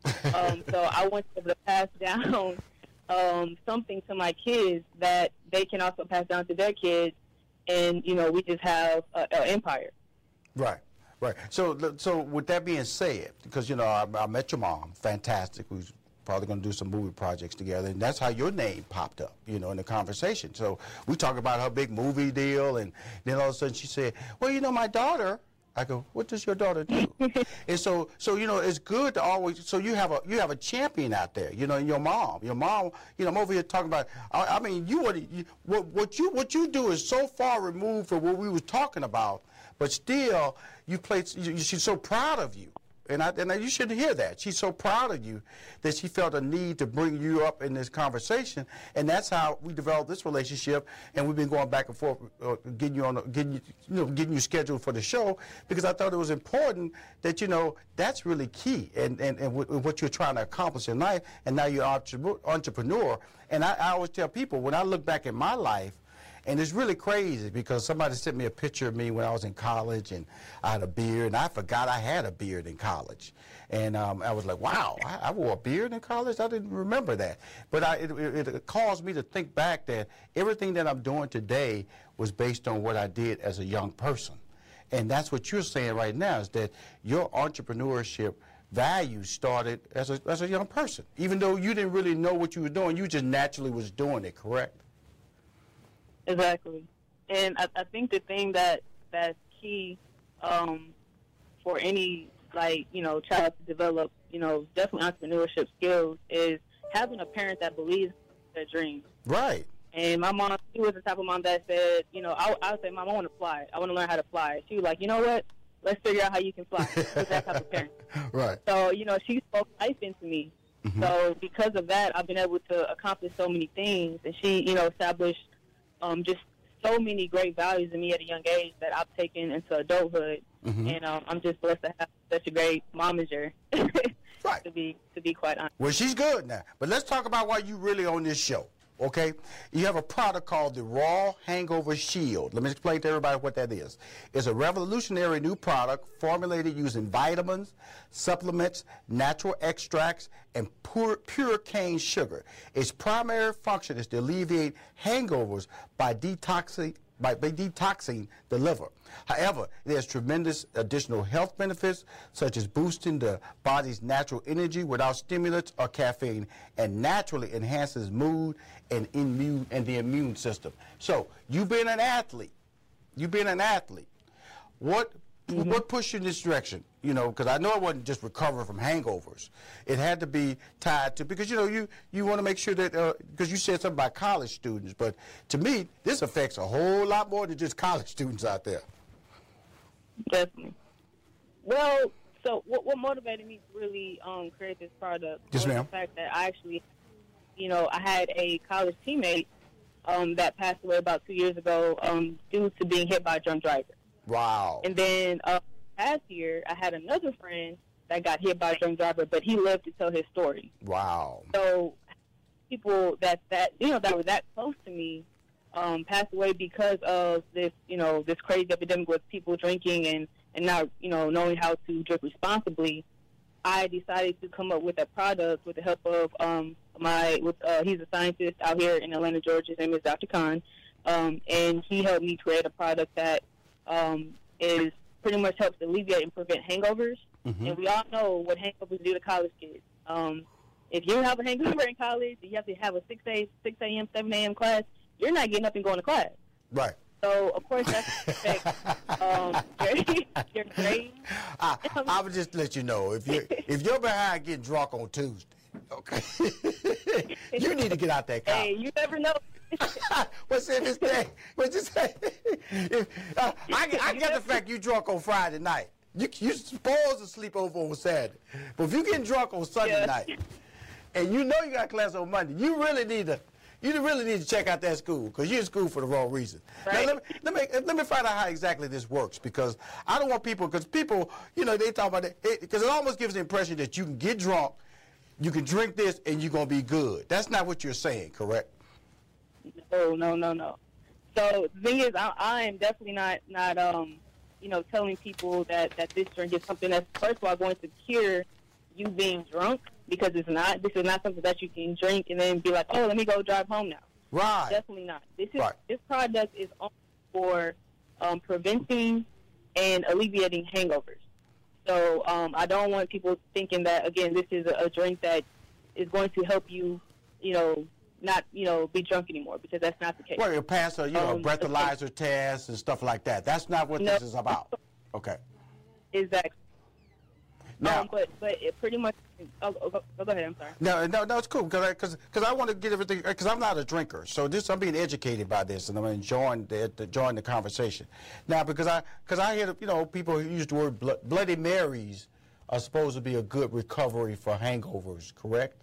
So I want to be able to pass down something to my kids that they can also pass down to their kids. And, we just have an empire. Right, right. So with that being said, because, I met your mom, fantastic, who's probably going to do some movie projects together, and that's how your name popped up, in the conversation. So we talk about her big movie deal, and then all of a sudden she said, well, my daughter. I go, what does your daughter do? And so it's good to always. So you have a champion out there, and your mom. I'm over here talking about. I mean, what you do is so far removed from what we was talking about, but still she's so proud of you. And you should hear that. She's so proud of you that she felt a need to bring you up in this conversation, and that's how we developed this relationship. And we've been going back and forth, getting you scheduled for the show because I thought it was important that that's really key and what you're trying to accomplish in life. And now you're an entrepreneur. And I always tell people when I look back at my life. And it's really crazy because somebody sent me a picture of me when I was in college and I had a beard, and I forgot I had a beard in college. And I was like, wow, I wore a beard in college? I didn't remember that. But it caused me to think back that everything that I'm doing today was based on what I did as a young person. And that's what you're saying right now is that your entrepreneurship values started as a young person. Even though you didn't really know what you were doing, you just naturally was doing it, correct? Exactly. And I think the thing that's key for any, like, child to develop, definitely entrepreneurship skills is having a parent that believes in their dreams. Right. And my mom, she was the type of mom that said, I would say, Mom, I want to fly. I want to learn how to fly. She was like, you know what? Let's figure out how you can fly. She's that type of parent. Right. So, she spoke life into me. Mm-hmm. So because of that, I've been able to accomplish so many things. And she, established just so many great values in me at a young age that I've taken into adulthood. Mm-hmm. And I'm just blessed to have such a great momager. Right. To be quite honest. Well, she's good now. But let's talk about why you really on this show. Okay, you have a product called the Raw Hangover Shield. Let me explain to everybody what that is. It's a revolutionary new product formulated using vitamins, supplements, natural extracts, and pure cane sugar. Its primary function is to alleviate hangovers by detoxing the liver. However, there's tremendous additional health benefits, such as boosting the body's natural energy without stimulants or caffeine, and naturally enhances mood and the immune system. So, you being an athlete, what pushed you in this direction? Because I know it wasn't just recover from hangovers. It had to be tied to, because, you want to make sure that, because you said something about college students, but to me, this affects a whole lot more than just college students out there. Definitely. Well, so what motivated me to really create this product was the fact that I actually, I had a college teammate that passed away about 2 years ago due to being hit by a drunk driver. Wow. And then last year, I had another friend that got hit by a drunk driver, but he lived to tell his story. Wow. So people that were that close to me passed away because of this, this crazy epidemic with people drinking and not, knowing how to drink responsibly. I decided to come up with a product with the help of he's a scientist out here in Atlanta, Georgia. His name is Dr. Khan, and he helped me create a product that is pretty much helps alleviate and prevent hangovers. Mm-hmm. And we all know what hangovers do to college kids. If you have a hangover in college, you have to have a 6 a.m., 7 a.m. class, you're not getting up and going to class. Right. So, of course, that's affect your grades. I would just let you know, if you're behind getting drunk on Tuesday, okay, you need to get out that car. Hey, you never know. What's in this thing? What you say? I get the fact you drunk on Friday night. You supposed to sleep over on Saturday. But if you get drunk on Sunday night, and you know you got class on Monday, you really need to check out that school, because you're in school for the wrong reason. Right. Now, let me find out how exactly this works, because I don't want people, because people, they talk about it, because it almost gives the impression that you can get drunk, you can drink this, and you're going to be good. That's not what you're saying, correct? No. So the thing is, I am definitely not telling people that this drink is something that's, first of all, going to cure you being drunk, because it's not. This is not something that you can drink and then be like, oh, let me go drive home now. Right. Definitely not. This product is only for preventing and alleviating hangovers. So I don't want people thinking that, again, this is a drink that is going to help you, not, be drunk anymore, because that's not the case. Well, you'll pass a breathalyzer test and stuff like that. That's not what this is about. Okay. Exactly. Now, but it pretty much. Go ahead. I'm sorry. No, it's cool, because I want to get everything, because I'm not a drinker, so I'm being educated by this, and I'm enjoying the conversation. Now, because I hear people use the word Bloody Marys are supposed to be a good recovery for hangovers, correct?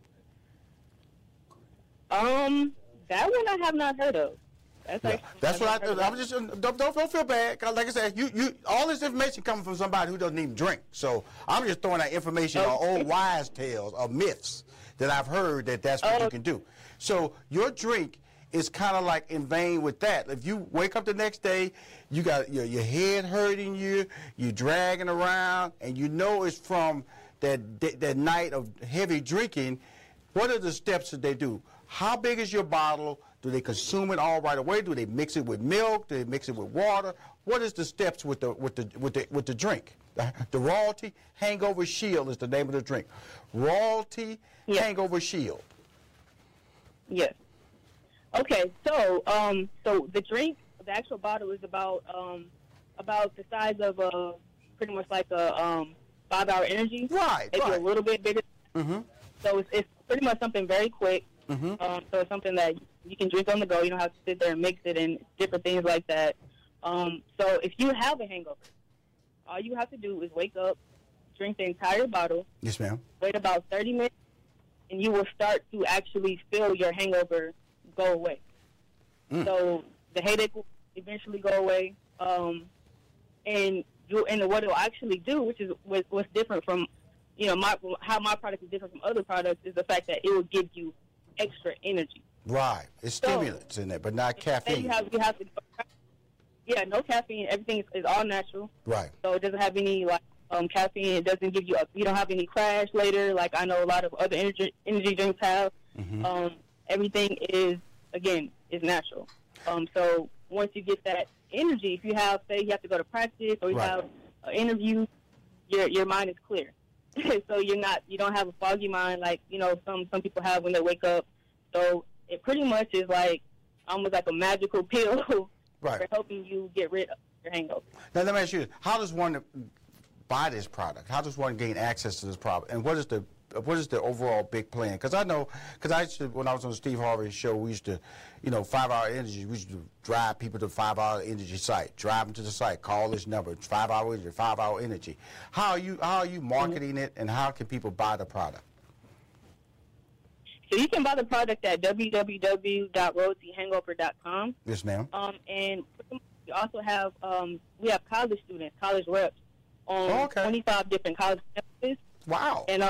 That one I have not heard of. That's what I'm just don't feel bad. Cause like I said, you all this information coming from somebody who doesn't even drink. So I'm just throwing out information or old wise tales or myths that I've heard that what you can do. So your drink is kind of like in vein with that. If you wake up the next day, you got your head hurting you're dragging around, and it's from that night of heavy drinking. What are the steps that they do? How big is your bottle? Do they consume it all right away? Do they mix it with milk? Do they mix it with water? What is the steps with the drink? The Royalty Hangover Shield is the name of the drink. Royalty Hangover Shield. Yes. Okay, so so the drink, the actual bottle is about the size of pretty much like a 5-hour energy. Right, Maybe right. a little bit bigger. Mm-hmm. So it's pretty much something very quick. Mm-hmm. So it's something that you can drink on the go. You don't have to sit there and mix it and different things like that. So if you have a hangover, all you have to do is wake up, drink the entire bottle. Yes, ma'am. Wait about 30 minutes, and you will start to actually feel your hangover go away. So the headache will eventually go away. And what it'll actually do, which is what's different from, how my product is different from other products, is the fact that it will give you extra energy. Right. It's stimulants in there, but not caffeine. You have to, no caffeine. Everything is all natural. Right. So it doesn't have any caffeine. It doesn't give you you don't have any crash later, like I know a lot of other energy drinks have. Mm-hmm. Everything is natural. So once you get that energy, if you have, say, you have to go to practice or you have an interview, your mind is clear. So you don't have a foggy mind like some people have when they wake up. So it pretty much is like almost like a magical pill for helping you get rid of your hangover. Now let me ask you this: how does one buy this product? How does one gain access to this product? And what is the overall big plan? Because I used to, when I was on the Steve Harvey show, we used to, 5-hour energy. We used to drive people to 5-hour energy site, drive them to the site, call this number, 5-hour energy, 5-hour energy. How are you marketing it, and how can people buy the product? So you can buy the product at www.royaltyhangover.com. Yes, ma'am. And we also have we have college students, college reps on 25 different college campuses. Wow. And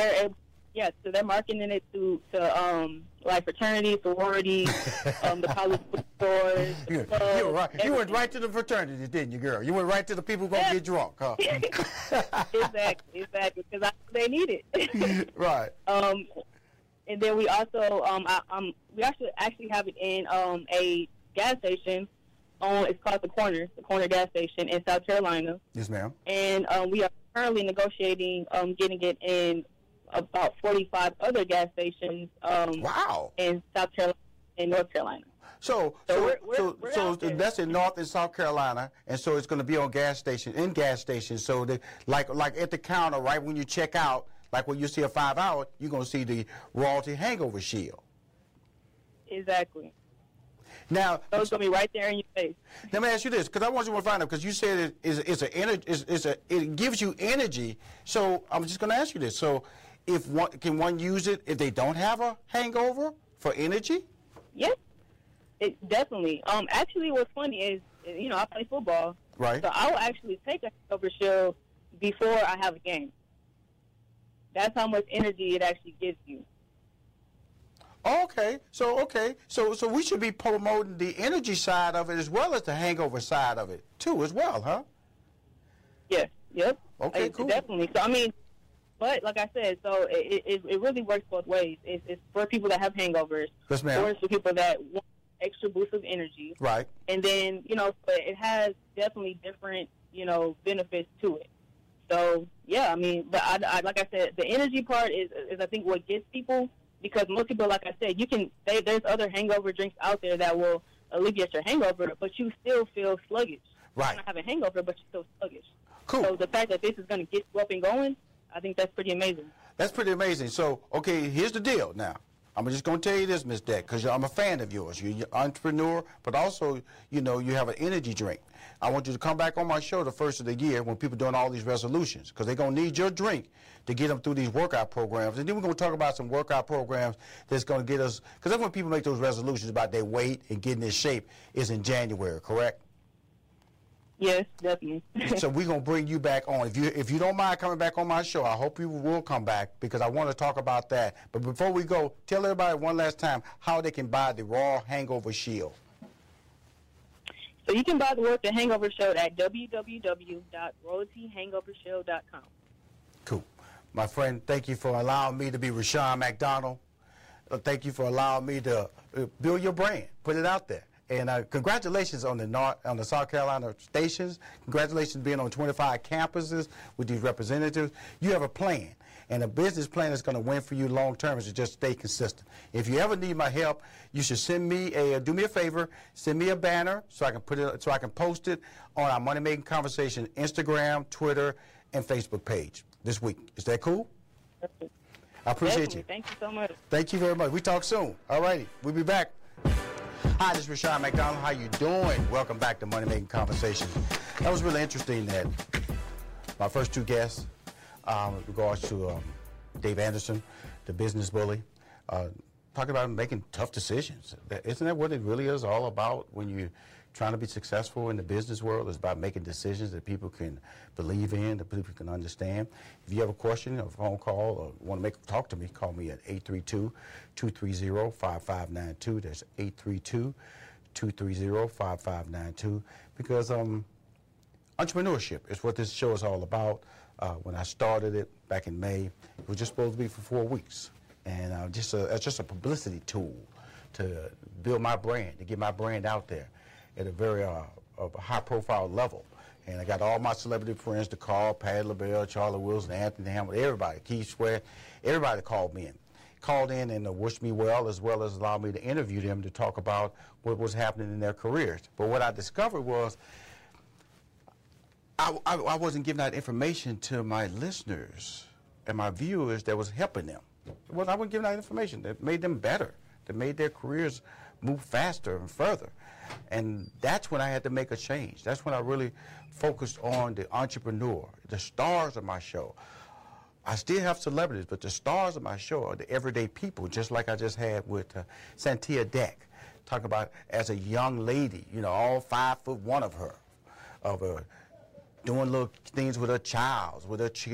so they're marketing it to like fraternities, sororities, the college stores. You were right. You went right to the fraternities, didn't you, girl? You went right to the people who gonna get drunk, huh? Exactly, because they need it. Right. And then we also we actually have it in a gas station. It's called the Corner gas station in South Carolina. Yes, ma'am. And we are currently negotiating getting it in about 45 other gas stations. Wow. In South Carolina and North Carolina. So that's in North and South Carolina, and so it's going to be on gas stations. So that like at the counter, right when you check out, like when you see a 5-hour, you're going to see the Royalty Hangover Shield. Exactly. Now, so it's going to be right there in your face. Let me ask you this, because I want you to find out, because you said it gives you energy. So I'm just going to ask you this. So can one use it if they don't have a hangover for energy? Yes, it definitely. Actually, what's funny is, I play football. Right. So I will actually take a hangover shield before I have a game. That's how much energy it actually gives you. Okay, so we should be promoting the energy side of it as well as the hangover side of it too, as well, huh? Yes. Yep. Okay, cool. Definitely. So I mean, but like I said, so it really works both ways. It's for people that have hangovers. Yes, ma'am. Or it's for people that want extra boost of energy. Right. And then but it has definitely different benefits to it. So yeah, I mean, but I like I said, the energy part is I think what gets people, because most people, like I said, there's other hangover drinks out there that will alleviate your hangover, but you still feel sluggish. Right. You don't have a hangover, but you're still sluggish. Cool. So the fact that this is going to get you up and going, I think that's pretty amazing. That's pretty amazing. So, okay, here's the deal now. I'm just going to tell you this, Ms. Deck, because I'm a fan of yours. You're an entrepreneur, but also, you have an energy drink. I want you to come back on my show the first of the year when people are doing all these resolutions, because they're going to need your drink to get them through these workout programs. And then we're going to talk about some workout programs that's going to get us, because that's when people make those resolutions about their weight and getting in shape is in January, correct? Yes, definitely. So we're going to bring you back on. If you don't mind coming back on my show, I hope you will come back, because I want to talk about that. But before we go, tell everybody one last time how they can buy the Raw Hangover Shield. So you can buy the Royalty Hangover Shield at www.royaltyhangovershield.com. Cool. My friend, thank you for allowing me to be Rushion McDonald. Thank you for allowing me to build your brand, put it out there. And congratulations on the South Carolina stations. Congratulations being on 25 campuses with these representatives. You have a plan. And a business plan that's going to win for you long term is to just stay consistent. If you ever need my help, you should send me do me a favor, send me a banner so I can post it on our Money Making Conversation Instagram, Twitter, and Facebook page this week. Is that cool? I appreciate you. Thank you so much. Thank you very much. We talk soon. All righty. We'll be back. Hi, this is Rushion McDonald. How you doing? Welcome back to Money Making Conversation. That was really interesting that my first two guests, with regards to Dave Anderson, the business bully, talking about making tough decisions. Isn't that what it really is all about when you're trying to be successful in the business world? It's about making decisions that people can believe in, that people can understand. If you have a question, a phone call, or want to talk to me, call me at 832-230-5592. That's 832-230-5592. Because entrepreneurship is what this show is all about. When I started it back in May, it was just supposed to be for 4 weeks. And it's just a publicity tool to build my brand, to get my brand out there at a very high-profile level. And I got all my celebrity friends to call, Patti LaBelle, Charlie Wilson, Anthony Hamilton, everybody, Keith Sweat, everybody called in and wished me well as allowed me to interview them to talk about what was happening in their careers. But what I discovered was I wasn't giving out information to my listeners and my viewers that was helping them. I wasn't giving out information that made them better, that made their careers move faster and further. And that's when I had to make a change. That's when I really focused on the entrepreneur, the stars of my show. I still have celebrities, but the stars of my show are the everyday people, just like I just had with Santia Deck, talking about as a young lady, all 5'1" of her, doing little things with her child,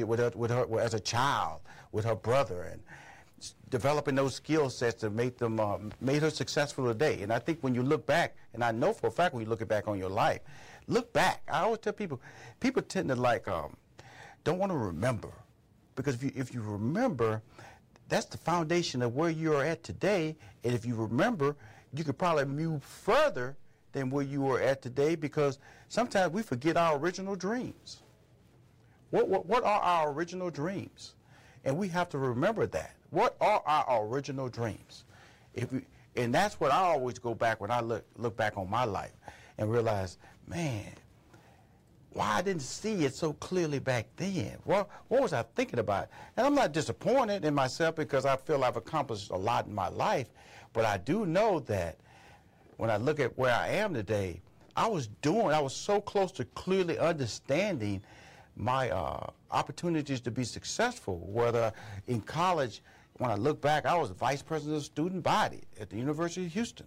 as a child, with her brother, and developing those skill sets that made her successful today. And I think when you look back, and I know for a fact when you look back on your life, look back. I always tell people tend to don't want to remember, because if you remember, that's the foundation of where you are at today. And if you remember, you could probably move further than where you were at today, because sometimes we forget our original dreams. What are our original dreams? And we have to remember that. What are our original dreams? And that's what I always go back when I look back on my life and realize, man, why I didn't see it so clearly back then? What was I thinking about? And I'm not disappointed in myself because I feel I've accomplished a lot in my life, but I do know that when I look at where I am today, I was so close to clearly understanding my opportunities to be successful, whether in college. When I look back, I was vice president of the student body at the University of Houston.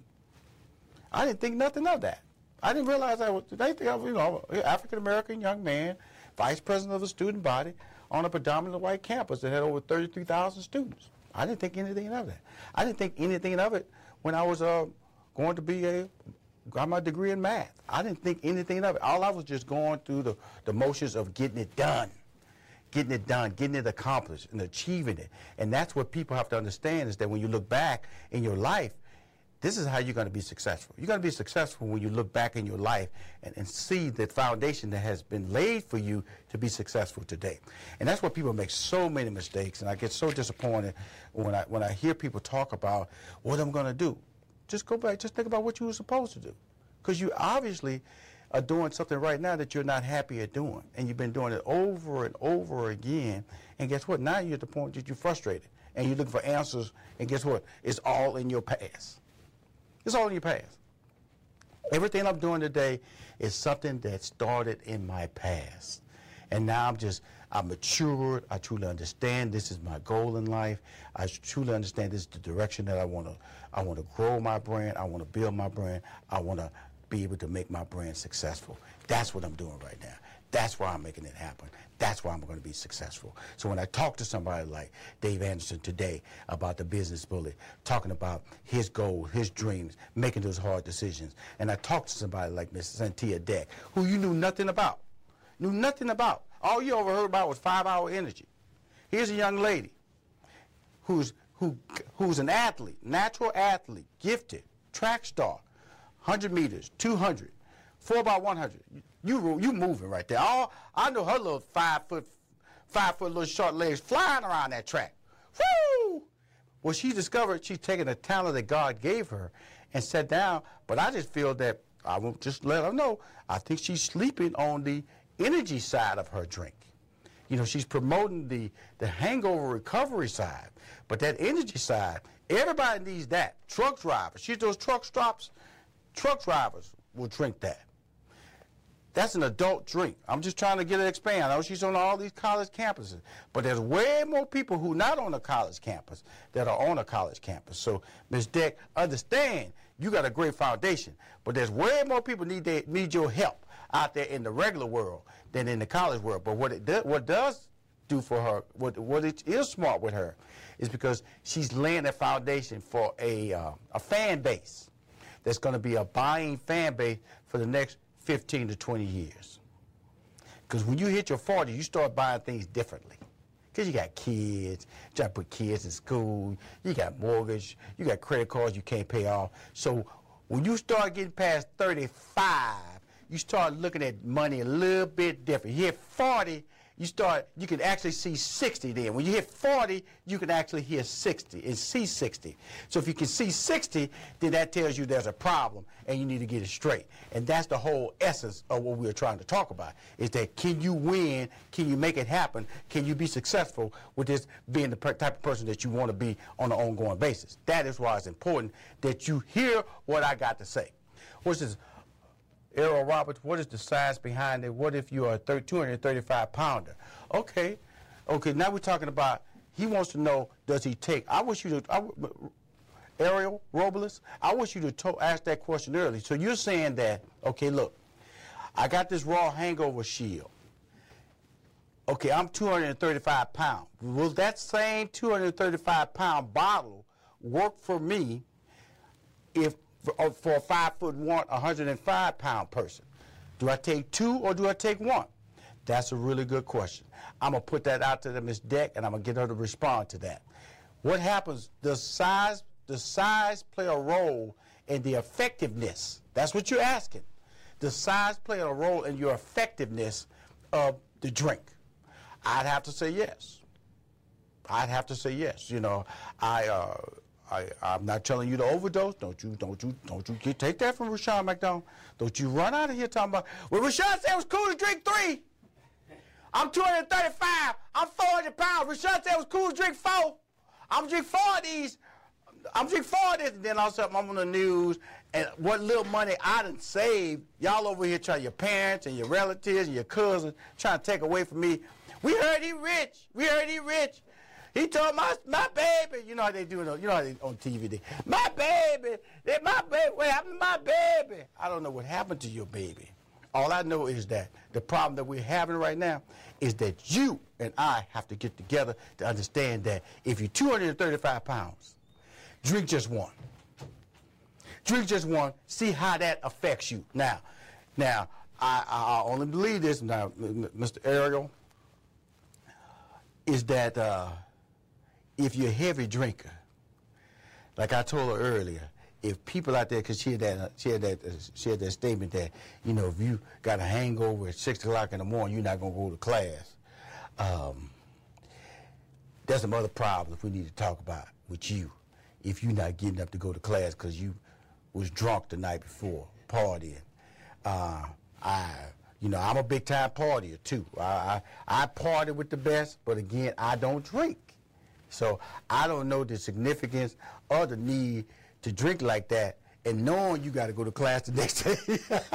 I didn't think nothing of that. I didn't realize they think I was, an African-American young man, vice president of the student body on a predominantly white campus that had over 33,000 students. I didn't think anything of that. I didn't think anything of it when I was going to got my degree in math. I didn't think anything of it. All I was just going through the motions of getting it done, getting it accomplished, and achieving it. And that's what people have to understand, is that when you look back in your life, this is how you're going to be successful. You're going to be successful when you look back in your life and see the foundation that has been laid for you to be successful today. And that's where people make so many mistakes, and I get so disappointed when I hear people talk about what I'm going to do. Just go back, just think about what you were supposed to do. Because you obviously are doing something right now that you're not happy at doing. And you've been doing it over and over again. And guess what? Now you're at the point that you're frustrated. And you're looking for answers. And guess what? It's all in your past. It's all in your past. Everything I'm doing today is something that started in my past. And now I'm matured. I truly understand this is my goal in life. I truly understand this is the direction that I want to grow my brand. I want to build my brand. I want to be able to make my brand successful. That's what I'm doing right now. That's why I'm making it happen. That's why I'm going to be successful. So when I talk to somebody like Dave Anderson today about the business bully, talking about his goals, his dreams, making those hard decisions, and I talk to somebody like Miss Santia Deck, who you knew nothing about, all you ever heard about was 5-hour energy. Here's a young lady who's an athlete, natural athlete, gifted, track star, 100 meters, 200, 4x100. You moving right there. I know her little 5'5" 5-foot little short legs flying around that track. Woo! Well, she discovered she's taken the talent that God gave her and sat down, but I just feel that I won't just let her know. I think she's sleeping on the energy side of her drink. You know, she's promoting the hangover recovery side, but that energy side, everybody needs that. Truck drivers, see those truck stops? Truck drivers will drink that. That's an adult drink. I'm just trying to get her to expand. I know she's on all these college campuses, but there's way more people who not on a college campus that are on a college campus. So, Ms. Deck, understand you got a great foundation, but there's way more people need your help out there in the regular world than in the college world. But what does do for her, what it is smart with her, is because she's laying a foundation for a fan base that's going to be a buying fan base for the next 15 to 20 years. Because when you hit your 40, you start buying things differently. Because you got kids, you try to put kids in school, you got mortgage, you got credit cards you can't pay off. So when you start getting past 35, you start looking at money a little bit different. You hit 40, you can actually see 60 then. When you hit 40, you can actually hear 60 and see 60. So if you can see 60, then that tells you there's a problem and you need to get it straight. And that's the whole essence of what we're trying to talk about, is that can you win, can you make it happen, can you be successful with this being the type of person that you want to be on an ongoing basis. That is why it's important that you hear what I got to say. What's this? Errol Roberts, what is the science behind it? What if you are a 235-pounder? Okay, now we're talking about, he wants to know, does he take, Ariel Robles, I wish you to ask that question early. So you're saying that, okay, look, I got this Raw Hangover Shield. Okay, I'm 235 pounds. Will that same 235-pound bottle work for me if for a 5'1", 105-pound person? Do I take 2 or do I take 1? That's a really good question. I'm going to put that out to Ms. Deck, and I'm going to get her to respond to that. What happens, does size play a role in the effectiveness? That's what you're asking. Does size play a role in your effectiveness of the drink? I'd have to say yes. I'd have to say yes. You know, I'm not telling you to overdose. Don't you take that from Rushion McDonald. Don't you run out of here talking about, well, Rushion said it was cool to drink 3. I'm 235. I'm 400 pounds. Rushion said it was cool to drink 4. I'm drink 4 of these. I'm drink 4 of this. And then all of a sudden I'm on the news, and what little money I done saved, y'all over here trying, your parents and your relatives and your cousins trying to take away from me. We heard he rich. We heard he rich. He told my baby, you know how they do it, you know how they on TV, my baby, what happened to my baby? I don't know what happened to your baby. All I know is that the problem that we're having right now is that you and I have to get together to understand that if you're 235 pounds, drink just 1. Drink just 1, see how that affects you. Now, I only believe this now, Mr. Ariel, is that if you're a heavy drinker, like I told her earlier, if people out there, because she had that statement that, you know, if you got a hangover at 6 o'clock in the morning, you're not going to go to class. There's some other problems we need to talk about with you if you're not getting up to go to class because you was drunk the night before, partying. You know, I'm a big-time partier, too. I party with the best, but again, I don't drink. So I don't know the significance or the need to drink like that and knowing you got to go to class the next day.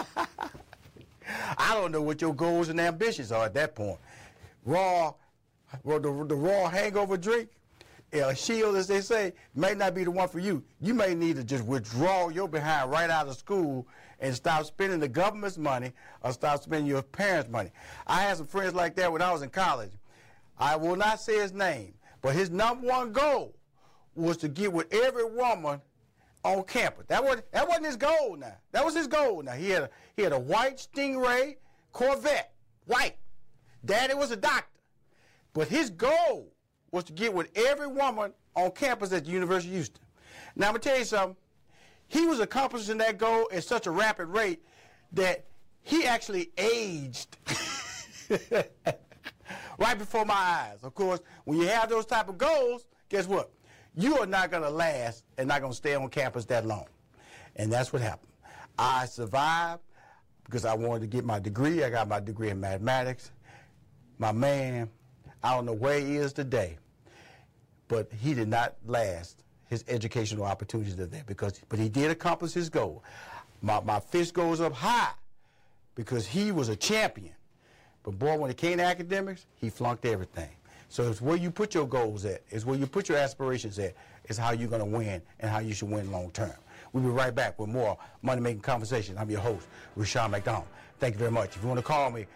I don't know what your goals and ambitions are at that point. The raw hangover drink, Shield, as they say, may not be the one for you. You may need to just withdraw your behind right out of school and stop spending the government's money or stop spending your parents' money. I had some friends like that when I was in college. I will not say his name, but his #1 goal was to get with every woman on campus. That wasn't his goal now. That was his goal now. He had a white Stingray Corvette, white. Daddy was a doctor. But his goal was to get with every woman on campus at the University of Houston. Now, I'm going to tell you something. He was accomplishing that goal at such a rapid rate that he actually aged right before my eyes. Of course, when you have those type of goals, guess what? You are not going to last and not going to stay on campus that long. And that's what happened. I survived because I wanted to get my degree. I got my degree in mathematics. My man, I don't know where he is today, but he did not last. His educational opportunities are there but he did accomplish his goal. My fist goes up high because he was a champion. But boy, when it came to academics, he flunked everything. So it's where you put your goals at, it's where you put your aspirations at, is how you're going to win and how you should win long term. We'll be right back with more Money Making Conversations. I'm your host, Rushion McDonald. Thank you very much. If you want to call me,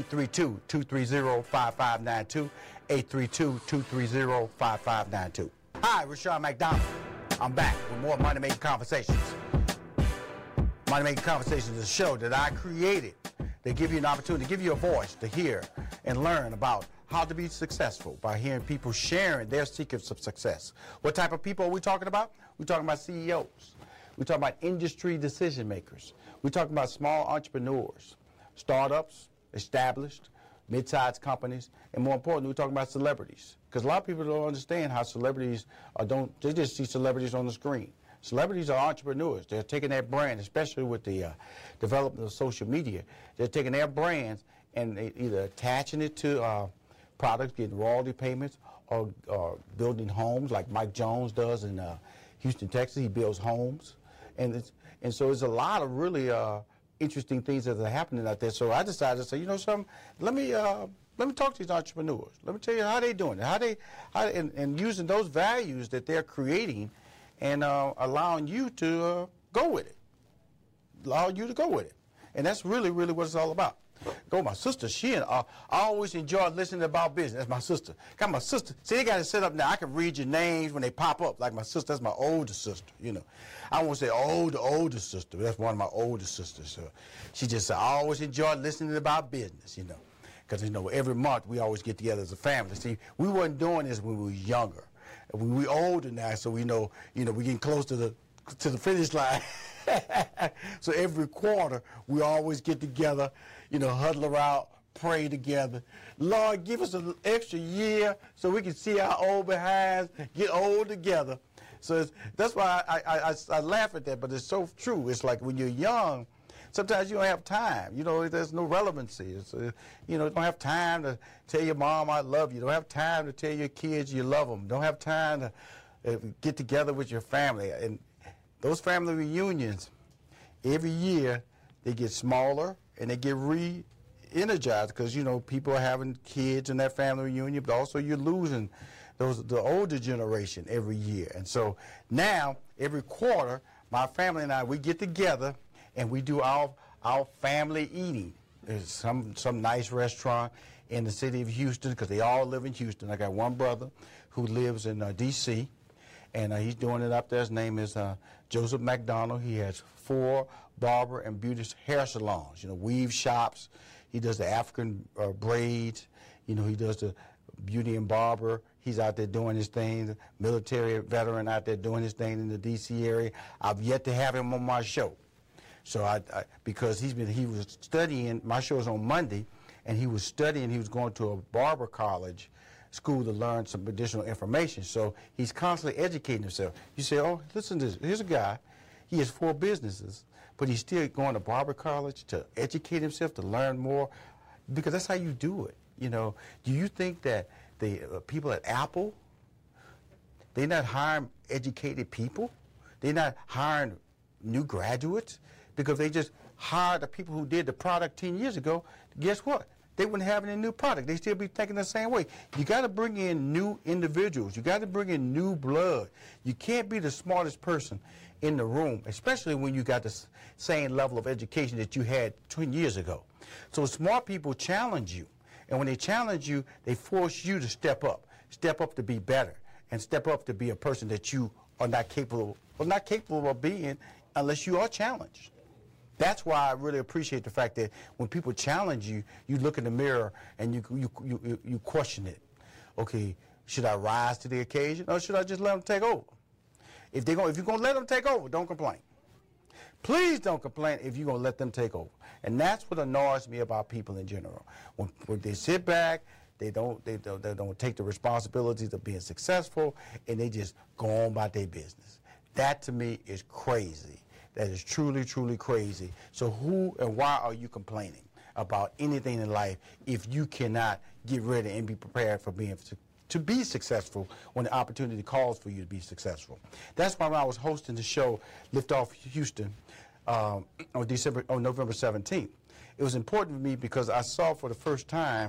832-230-5592, 832-230-5592. Hi, Rushion McDonald. I'm back with more Money Making Conversations. Money Making Conversations is a show that I created. They give you an opportunity, to give you a voice to hear and learn about how to be successful by hearing people sharing their secrets of success. What type of people are we talking about? We're talking about CEOs. We're talking about industry decision makers. We're talking about small entrepreneurs, startups, established, mid-sized companies, and more importantly, we're talking about celebrities. Because a lot of people don't understand how celebrities they just see celebrities on the screen. Celebrities are entrepreneurs. They're taking their brand, especially with the development of social media. They're taking their brands and either attaching it to products, getting royalty payments, or building homes like Mike Jones does in Houston, Texas. He builds homes. And so there's a lot of really interesting things that are happening out there. So I decided to say, you know something, let me talk to these entrepreneurs. Let me tell you how they're doing it, and using those values that they're creating and allowing you to go with it. Allow you to go with it. And that's really, really what it's all about. Go, my sister, I always enjoy listening about business. That's my sister. Got my sister. See, they got it set up now. I can read your names when they pop up. Like my sister, that's my older sister, you know. I won't say older sister. That's one of my older sisters. So she just said, I always enjoy listening about business, you know. Because, you know, every month we always get together as a family. See, we wasn't doing this when we were younger. We're older now, so we know, we're getting close to the finish line. So every quarter, we always get together, huddle around, pray together. Lord, give us an extra year so we can see our old behinds get old together. So that's why I laugh at that, but it's so true. It's like when you're young, sometimes you don't have time. There's no relevancy. You don't have time to tell your mom I love you. You don't have time to tell your kids you love them. Don't have time to get together with your family. And those family reunions, every year, they get smaller and they get re-energized because, people are having kids in that family reunion, but also you're losing the older generation every year. And so now, every quarter, my family and I, we get together and we do our family eating. There's some nice restaurant in the city of Houston because they all live in Houston. I got one brother who lives in D.C., and he's doing it up there. His name is Joseph McDonald. He has 4 barber and beauty hair salons, weave shops. He does the African braids. He does the beauty and barber. He's out there doing his thing. The military veteran out there doing his thing in the D.C. area. I've yet to have him on my show. So because he was studying, my show is on Monday, and he was studying, he was going to a barber college school to learn some additional information. So he's constantly educating himself. You say, oh, listen to this. Here's a guy. He has 4 businesses, but he's still going to barber college to educate himself, to learn more, because that's how you do it. Do you think that the people at Apple, they're not hiring educated people? They're not hiring new graduates? Because they just hired the people who did the product 10 years ago. Guess what? They wouldn't have any new product. They still be thinking the same way. You got to bring in new individuals. You got to bring in new blood. You can't be the smartest person in the room, especially when you got the same level of education that you had 20 years ago. So smart people challenge you. And when they challenge you, they force you to step up to be better, and step up to be a person that you are not capable of being unless you are challenged. That's why I really appreciate the fact that when people challenge you, you look in the mirror and you question it. Okay, should I rise to the occasion, or should I just let them take over? If you're going to let them take over, don't complain. Please don't complain if you're going to let them take over. And that's what annoys me about people in general. When they sit back, They don't take the responsibilities of being successful, and they just go on about their business. That to me is crazy. That is truly, truly crazy. So who and why are you complaining about anything in life if you cannot get ready and be prepared for being to be successful when the opportunity calls for you to be successful? That's why when I was hosting the show Lift Off Houston on November 17th, it was important for me because I saw for the first time,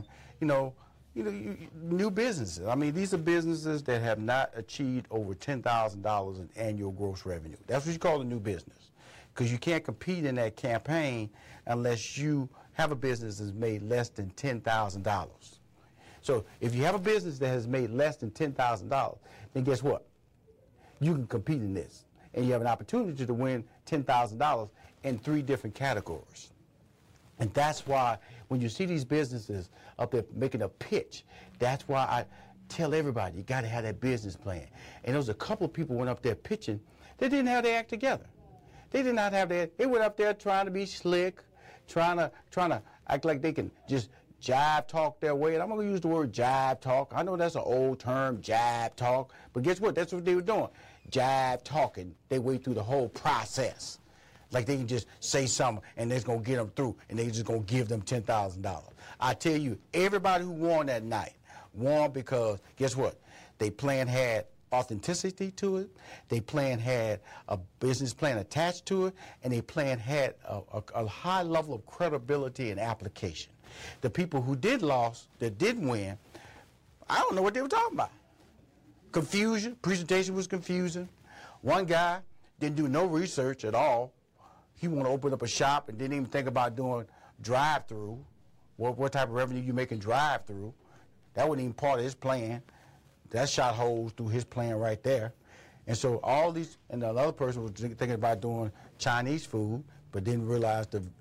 new businesses. I mean, these are businesses that have not achieved over $10,000 in annual gross revenue. That's what you call a new business, because you can't compete in that campaign unless you have a business that's made less than $10,000. So if you have a business that has made less than $10,000, then guess what? You can compete in this, and you have an opportunity to win $10,000 in 3 different categories. And that's why when you see these businesses up there making a pitch, that's why I tell everybody, you got to have that business plan. And there was a couple of people went up there pitching, they didn't have their act together. They did not have their, they went up there trying to be slick, trying to act like they can just jive talk their way. And I'm going to use the word jive talk. I know that's an old term, jive talk, but guess what? That's what they were doing. Jive talking their way through the whole process. Like they can just say something and it's going to get them through and they just going to give them $10,000. I tell you, everybody who won that night won because, guess what? They plan had authenticity to it, they plan had a business plan attached to it, and they plan had a high level of credibility and application. The people who did lose, that did win, I don't know what they were talking about. Confusion, presentation was confusing. One guy didn't do no research at all. He wanted to open up a shop and didn't even think about doing drive-through. What type of revenue you making drive-through? That wasn't even part of his plan. That shot holes through his plan right there. And so all these, and the other person was thinking about doing Chinese food, but didn't realize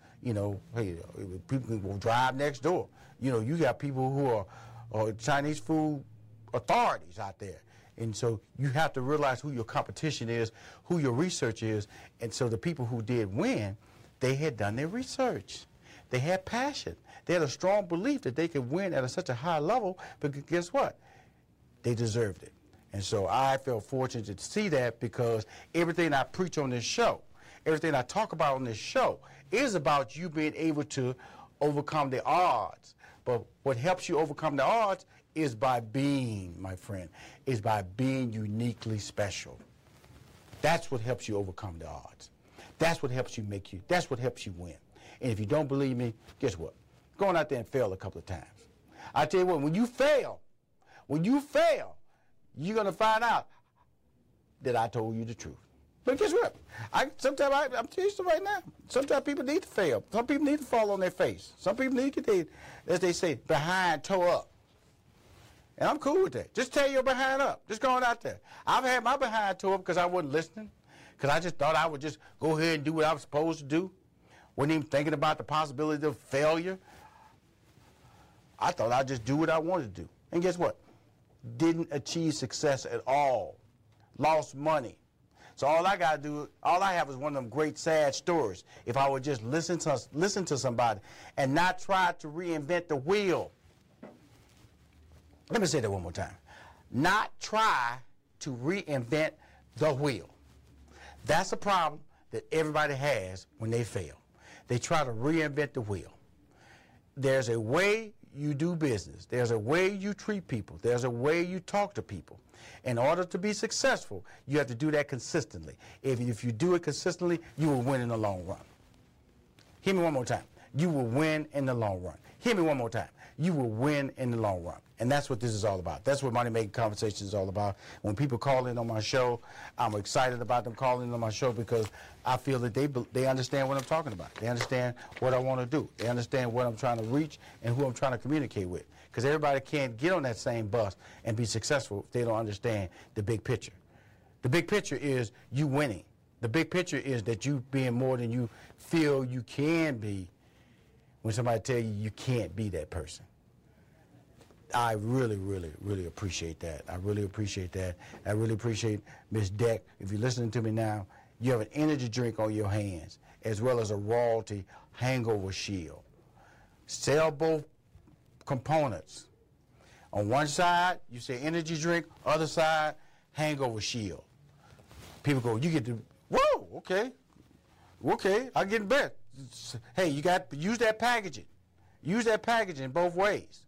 hey, people will drive next door. You got people who are Chinese food authorities out there. And so you have to realize who your competition is, who your research is. And so the people who did win, they had done their research. They had passion. They had a strong belief that they could win at such a high level, because guess what? They deserved it. And so I felt fortunate to see that, because everything I preach on this show, everything I talk about on this show is about you being able to overcome the odds. But what helps you overcome the odds is by being, my friend, is by being uniquely special. That's what helps you overcome the odds. That's what helps you that's what helps you win. And if you don't believe me, guess what? Go on out there and fail a couple of times. I tell you what, when you fail, you're going to find out that I told you the truth. But guess what? I'm telling you right now, sometimes people need to fail. Some people need to fall on their face. Some people need to get as they say, behind toe up. And I'm cool with that. Just tear your behind up. Just going out there. I've had my behind toe up because I wasn't listening, because I just thought I would just go ahead and do what I was supposed to do. Wasn't even thinking about the possibility of failure. I thought I'd just do what I wanted to do. And guess what? Didn't achieve success at all. Lost money. So all I got to do, all I have is one of them great sad stories. If I would just listen to somebody and not try to reinvent the wheel. Let me say that one more time. Not try to reinvent the wheel. That's a problem that everybody has when they fail. They try to reinvent the wheel. There's a way you do business. There's a way you treat people. There's a way you talk to people. In order to be successful, you have to do that consistently. If you do it consistently, you will win in the long run. Hear me one more time. You will win in the long run. Hear me one more time. You will win in the long run. And that's what this is all about. That's what Money Making Conversation is all about. When people call in on my show, I'm excited about them calling in on my show, because I feel that they understand what I'm talking about. They understand what I want to do. They understand what I'm trying to reach and who I'm trying to communicate with. Because everybody can't get on that same bus and be successful if they don't understand the big picture. The big picture is you winning. The big picture is that you being more than you feel you can be when somebody tell you you can't be that person. I really, really, really appreciate that. I really appreciate that. I really appreciate Ms. Deck. If you're listening to me now, you have an energy drink on your hands, as well as a royalty hangover shield. Sell both components. On one side, you say energy drink. Other side, hangover shield. People go, you get the, whoa, okay. Okay, I'll get in bed. Hey, you got to use that packaging. Use that packaging both ways.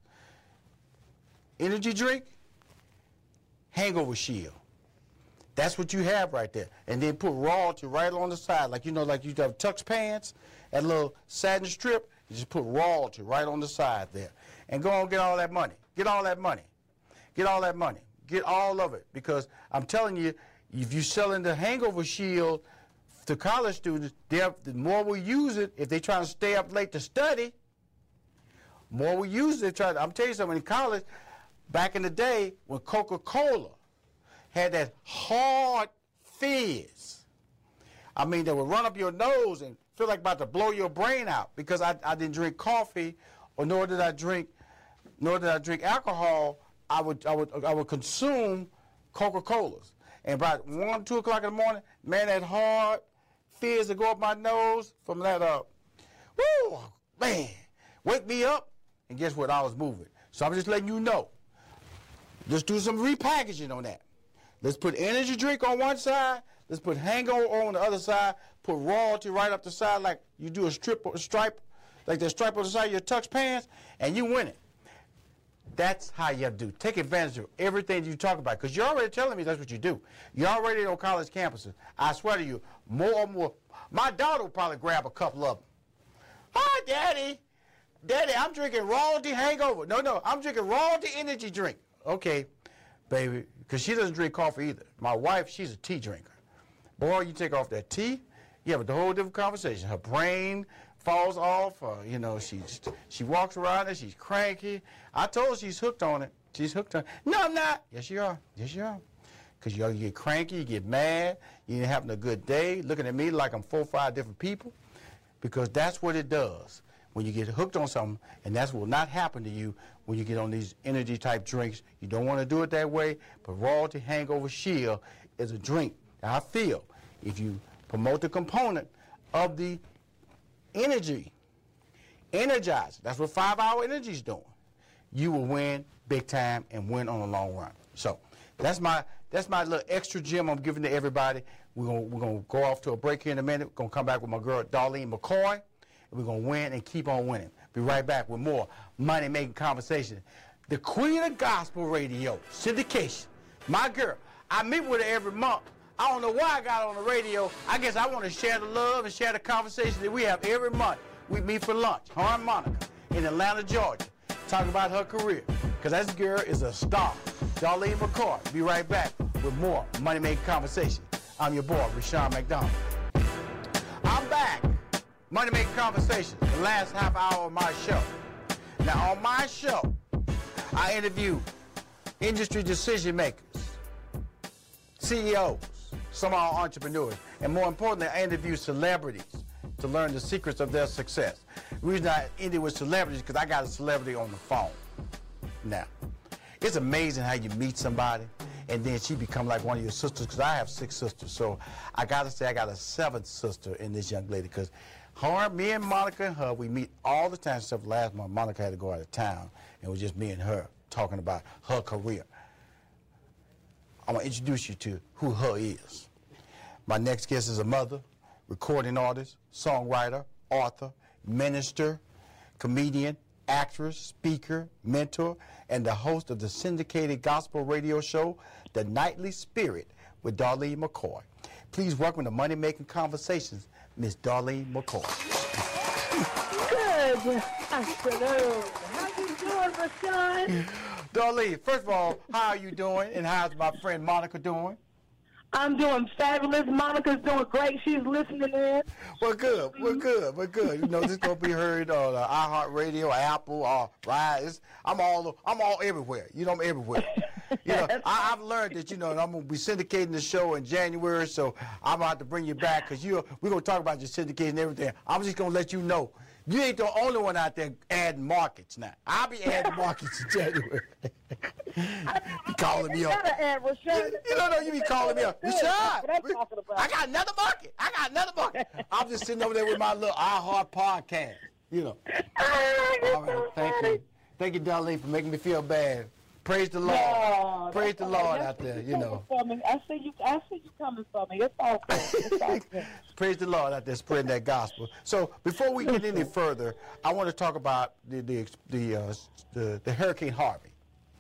Energy drink, hangover shield. That's what you have right there. And then put royalty right on the side. Like, you know, like you have tux pants, that little satin strip, you just put royalty right on the side there. And go on, get all that money. Get all that money. Get all that money. Get all of it. Because I'm telling you, if you're selling the hangover shield to college students, the more we use it, if they're trying to stay up late to study, more we use it. I'm telling you something, in college, back in the day, when Coca-Cola had that hard fizz, I mean, they would run up your nose and feel like about to blow your brain out, because I didn't drink coffee, or nor did I drink alcohol. I would consume Coca-Colas. And about 1, 2 o'clock in the morning, man, that hard fizz to go up my nose from that woo, man, wake me up, and guess what? I was moving. So I'm just letting you know. Let's do some repackaging on that. Let's put energy drink on one side. Let's put hangover on the other side. Put royalty right up the side, like you do a stripe, like that stripe on the side of your tux pants, and you win it. That's how you have to do. Take advantage of everything you talk about, because you're already telling me that's what you do. You're already on college campuses. I swear to you, more and more. My daughter will probably grab a couple of them. Hi, Daddy. Daddy, I'm drinking royalty hangover. No, I'm drinking royalty energy drink. Okay, baby, because she doesn't drink coffee either. My wife, she's a tea drinker. Boy, you take off that tea, you have a whole different conversation. Her brain falls off. You know, she walks around and she's cranky. I told her she's hooked on it. She's hooked on it. No, I'm not. Yes, you are. Yes, you are. Because you get cranky, you get mad, you ain't having a good day, looking at me like I'm 4 or 5 different people. Because that's what it does when you get hooked on something, and that will not happen to you when you get on these energy-type drinks. You don't want to do it that way, but Royalty Hangover Shield is a drink that I feel if you promote the component of the energy, energize, that's what 5 Hour Energy is doing, you will win big time and win on the long run. So that's my little extra gem I'm giving to everybody. We're gonna go off to a break here in a minute. We're gonna come back with my girl Darlene McCoy, and we're gonna win and keep on winning. Be right back with more money-making conversation. The queen of gospel radio, syndication, my girl. I meet with her every month. I don't know why I got her on the radio. I guess I want to share the love and share the conversation that we have every month. We meet for lunch, her and Monica, in Atlanta, Georgia, talking about her career. Because that girl is a star. Darlene McCoy. Be right back with more money-making conversation. I'm your boy, Rushion McDonald. I'm back. Money-making conversation, the last half hour of my show. Now, on my show, I interview industry decision makers, CEOs, some of our entrepreneurs, and more importantly, I interview celebrities to learn the secrets of their success. The reason I ended with celebrities is because I got a celebrity on the phone. Now, it's amazing how you meet somebody and then she become like one of your sisters, because I have 6 sisters. So I got to say I got a 7th sister in this young lady, because me and Monica and her, we meet all the time, except last month Monica had to go out of town, and it was just me and her talking about her career. I'm going to introduce you to who her is. My next guest is a mother, recording artist, songwriter, author, minister, comedian, actress, speaker, mentor, and the host of the syndicated gospel radio show, The Nightly Spirit, with Darlene McCoy. Please welcome to Money Making Conversations, Miss Darlene McCoy. Good afternoon. How you doing, Rushion? Darlene, first of all, how are you doing, and how's my friend Monica doing? I'm doing fabulous. Monica's doing great. She's listening in. We're good. We're good. We're good. You know, this is gonna be heard on iHeartRadio, Apple, Rise. I'm all everywhere. You know, I'm everywhere. You know, I've learned that, you know, I'm gonna be syndicating the show in January, so I'm gonna have to bring you back, because we're gonna talk about your syndication and everything. I'm just gonna let you know, you ain't the only one out there adding markets now. I'll be adding markets in January. You calling me up. You don't know, you be calling me up. Rushion, I got another market. I'm just sitting over there with my little iHeart podcast, you know. All right, thank you. Thank you, Darlene, for making me feel bad. Praise the Lord. No, Praise the Lord out there, you know. I see you coming for me. It's all good. It's all good. Praise the Lord out there spreading that gospel. So before we get any further, I want to talk about the Hurricane Harvey.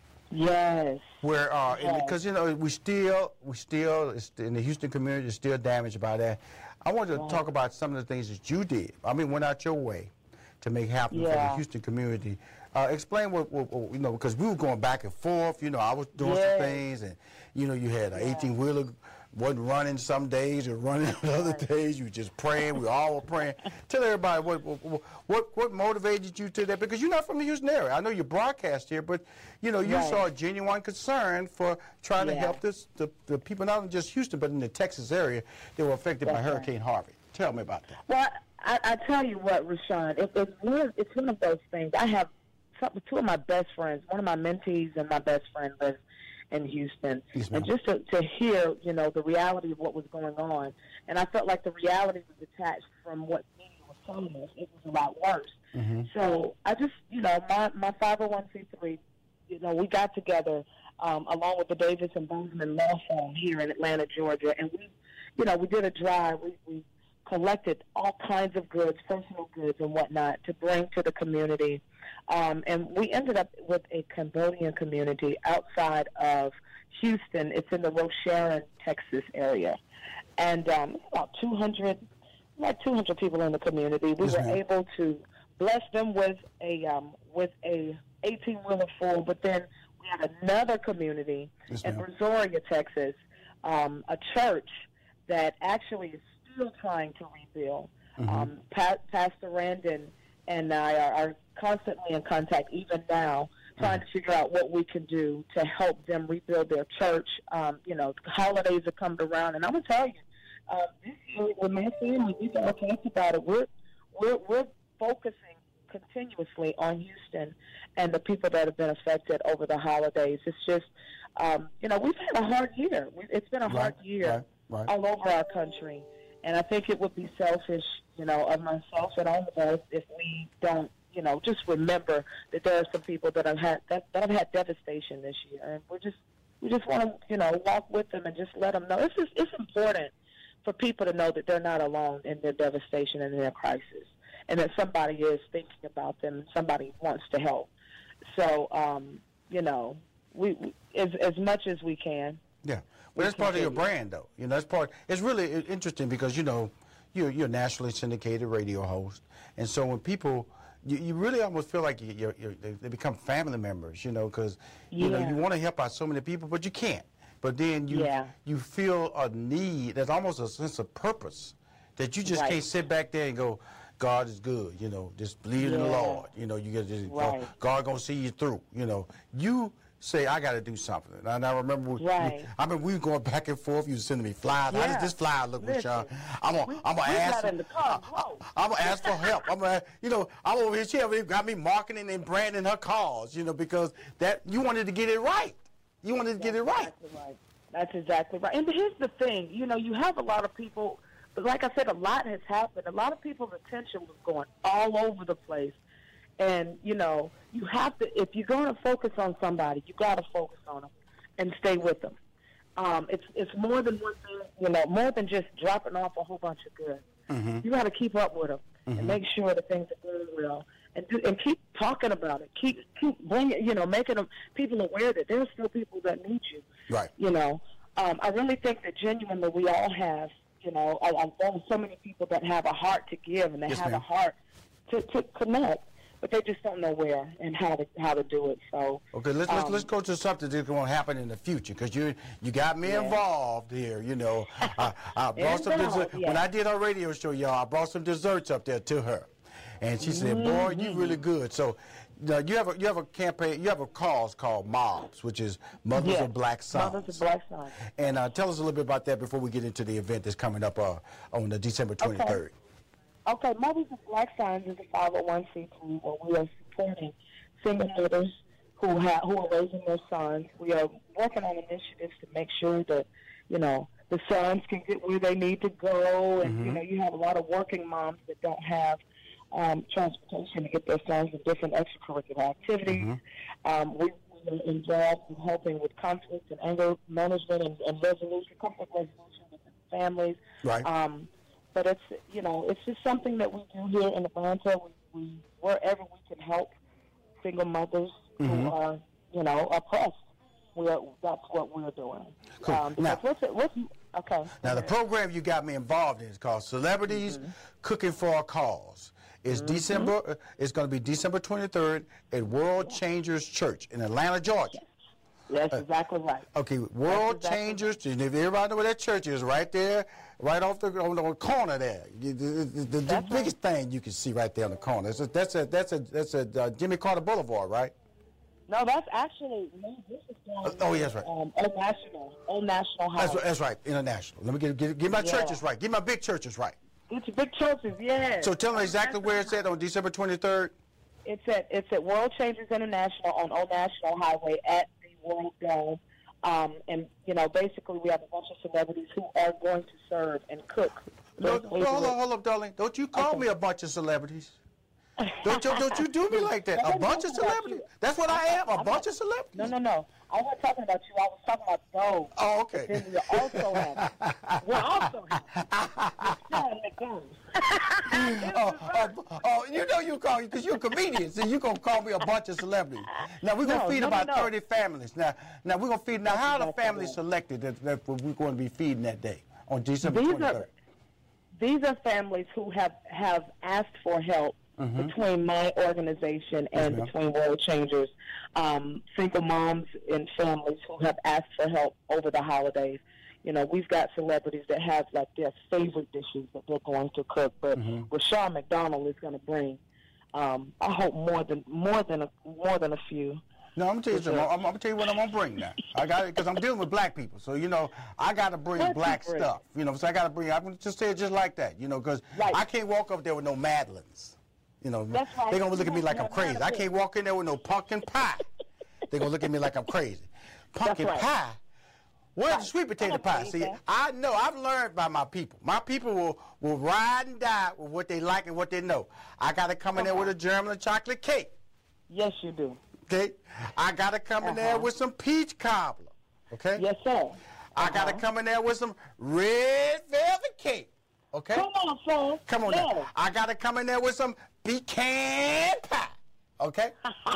Yes. Where because you know we still it's in the Houston community is still damaged by that. I want to talk about some of the things that you did. I mean, went out your way to make happen for the Houston community. Explain what you know, because we were going back and forth. You know, I was doing some things, and you know, you had an 18-wheeler wasn't running some days or running other days. You were just praying. We all were praying. Tell everybody what motivated you to that, because you're not from the Houston area. I know you broadcast here, but you know, you saw a genuine concern for trying to help the people not in just Houston, but in the Texas area that were affected by Hurricane Harvey. Tell me about that. Well, I tell you what, Rushion, it's one of those things. I have two of my best friends, one of my mentees and my best friend lives in Houston. Yes, and just to hear, you know, the reality of what was going on, and I felt like the reality was detached from what media was telling us. It was a lot worse. Mm-hmm. So I just, you know, my 501c3, you know, we got together along with the Davis and Bozeman Law Firm here in Atlanta, Georgia, and we did a drive. We collected all kinds of goods, personal goods and whatnot, to bring to the community. And we ended up with a Cambodian community outside of Houston. It's in the Rocheron, Texas area. And about 200 people in the community. We were able to bless them with a 18-wheeler full, but then we had another community in Brazoria, Texas, a church that actually is still trying to rebuild. Mm-hmm. Pastor Randon and I are constantly in contact, even now, trying to figure out what we can do to help them rebuild their church. You know, holidays are coming around, and I'm gonna tell you, this year with my family, we've all talked about it. We're focusing continuously on Houston and the people that have been affected over the holidays. It's just, you know, we've had a hard year. It's been a hard year all over our country. And I think it would be selfish, you know, of myself and all of us if we don't, you know, just remember that there are some people that have had devastation this year, and we just want to, you know, walk with them and just let them know. It's important for people to know that they're not alone in their devastation and in their crisis, and that somebody is thinking about them and somebody wants to help. So, you know, we as much as we can. Yeah. Well, that's part of your brand, though. You know, that's part. It's really interesting because, you know, you're a nationally syndicated radio host, and so when people, you really almost feel like they become family members, you know, because you know you want to help out so many people, but you can't. But then you feel a need. There's almost a sense of purpose that you just can't sit back there and go, God is good, you know, just believe in the Lord, you know, you get just God gonna see you through, you know. You say, I got to do something. And I remember we were going back and forth. You were sending me flyers. How does this flyer look, Rushion? I'm gonna ask. I'm gonna ask for help. I'm over here. She got me marketing and branding her cause, you know, because that you wanted to get it right. You wanted to get it right. That's exactly right. And here's the thing, you know, you have a lot of people. But like I said, a lot has happened. A lot of people's attention was going all over the place. And, you know, you have to, if you're going to focus on somebody, you got to focus on them and stay with them. It's more than one thing, you know, more than just dropping off a whole bunch of goods. Mm-hmm. You got to keep up with them and make sure that things are going well, and keep talking about it. Keep bringing, you know, making them people aware that there are still people that need you. Right. You know, I really think that genuinely we all have, you know, I've known so many people that have a heart to give and they have a heart to connect. But they just don't know where and how to do it. So okay, let's go to something that's going to happen in the future, because you got me involved here. You know, I brought some dessert when I did our radio show, y'all. I brought some desserts up there to her, and she said, "Boy, you really good." So you have a campaign, you have a cause called MOBS, which is Mothers of Black Sons. Mothers of Black Sons. And tell us a little bit about that before we get into the event that's coming up on December 23rd. Okay, Mothers of Black Sons is a 501c3 where we are supporting single mothers who are raising their sons. We are working on initiatives to make sure that, you know, the sons can get where they need to go. And, you know, you have a lot of working moms that don't have transportation to get their sons in different extracurricular activities. We we're involved in helping with conflict and anger management and resolution, conflict resolution with families. Right. But it's, you know, it's just something that we do here in Atlanta. We wherever we can help single mothers who are, you know, oppressed. That's what we're doing. Cool. Now, okay. Now, the program you got me involved in is called Celebrities Cooking for a Cause. It's December. It's going to be December 23rd at World Changers Church in Atlanta, Georgia. That's exactly right. Okay, World Changers. And if everybody know where that church is, right there, right off on the corner there. The biggest thing you can see right there on the corner. That's a Jimmy Carter Boulevard, right? No, that's actually this is down yes, right. Old National Highway. That's right, international. Let me get my churches right. Get my big churches right. Get your big churches, yeah. So tell me exactly where it's at on December 23rd. It's at World Changers International on Old National Highway at the World Dome. And, you know, basically we have a bunch of celebrities who are going to serve and cook. Hold up, darling. Don't you call me a bunch of celebrities. Don't you do me like that. A bunch of celebrities? That's what I am, a bunch of celebrities. No. I wasn't talking about you. I was talking about those. Oh, okay. Then we're also you know you call because you're a comedian, so you're gonna call me a bunch of celebrities. Now we're gonna feed about 30 families. Now we're gonna feed. Now how are the families selected that we're going to be feeding that day on December 23rd? These are families who have asked for help between my organization and between World Changers, single moms and families who have asked for help over the holidays. You know, we've got celebrities that have like their favorite dishes that they're going to cook, but Rushion McDonald is going to bring, I hope more than a few. No, I'm gonna tell you something. I'm gonna tell you what I'm gonna bring now. I got it because I'm dealing with black people, so you know I gotta bring black stuff. You know, so I gotta bring. I'm gonna just say it just like that. You know, because I can't walk up there with no Madeleines. You know, they're gonna look at me like I'm crazy. I can't walk in there with no pumpkin pie. They're gonna look at me like I'm crazy. Pumpkin pie. Where's the sweet potato pie? See, I know. I've learned by my people. My people will ride and die with what they like and what they know. I gotta come in there with a German chocolate cake. Yes, you do. Okay, I gotta come in there with some peach cobbler. Okay. Yes, sir. I gotta come in there with some red velvet cake. Okay. Come on, son. Come on now. I gotta come in there with some pecan pie. Okay.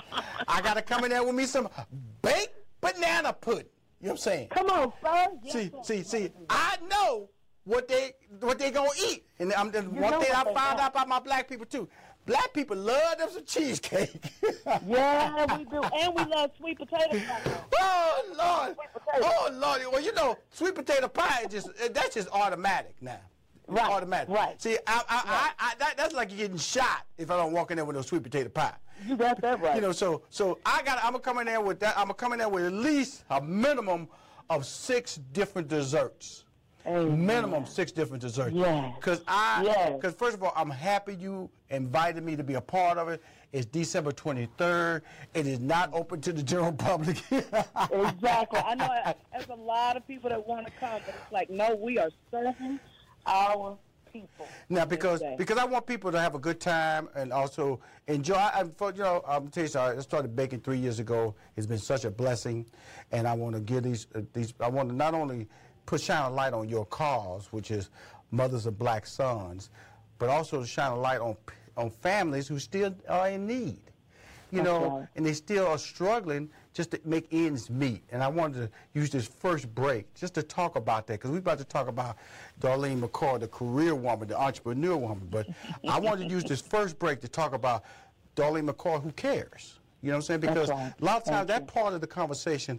I gotta come in there with me some baked banana pudding. You know what I'm saying? Come on, son. Yes, See. I know what they gonna eat, and one thing I found out about my black people too. Black people love them some cheesecake. Yeah, we do. And we love sweet potato pie. Oh, Lord. Well, you know, sweet potato pie, that's just automatic now. Right. Automatic. Right. See, that's like you're getting shot if I don't walk in there with no sweet potato pie. You got that right. You know, so I'm gonna come in there with that. I'm gonna come in there with at least a minimum of 6 different desserts. Amen. Minimum 6 different desserts. Yeah. Because first of all, I'm happy you invited me to be a part of it. It's December 23rd. It is not open to the general public. Exactly. I know there's a lot of people that want to come, but it's like, no, we are serving our people. Now, because I want people to have a good time and also enjoy. I'm tell you something. I started baking 3 years ago. It's been such a blessing, and I want to give these. I want to not only shine a light on your cause, which is mothers of black sons, but also to shine a light on families who still are in need. You know, and they still are struggling just to make ends meet. And I wanted to use this first break just to talk about that, because we're about to talk about Darlene McCoy, the career woman, the entrepreneur woman. But I wanted to use this first break to talk about Darlene McCoy, who cares. You know what I'm saying? Because a lot of times that part of the conversation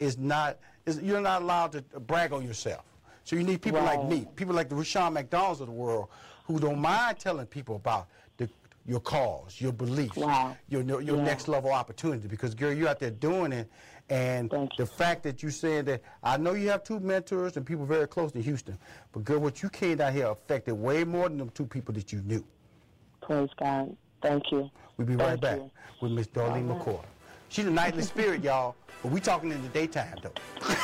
you're not allowed to brag on yourself. So you need people like me, people like the Rushion McDonalds of the world, who don't mind telling people about your cause, your beliefs, your next level opportunity. Because, girl, you're out there doing it. And the fact that you said that, I know you have 2 mentors and people very close to Houston, but, girl, what you came down here affected way more than them 2 people that you knew. Praise God. Thank you. We'll be right back with Miss Darlene McCoy. She's a nightly spirit, y'all, but we talking in the daytime, though.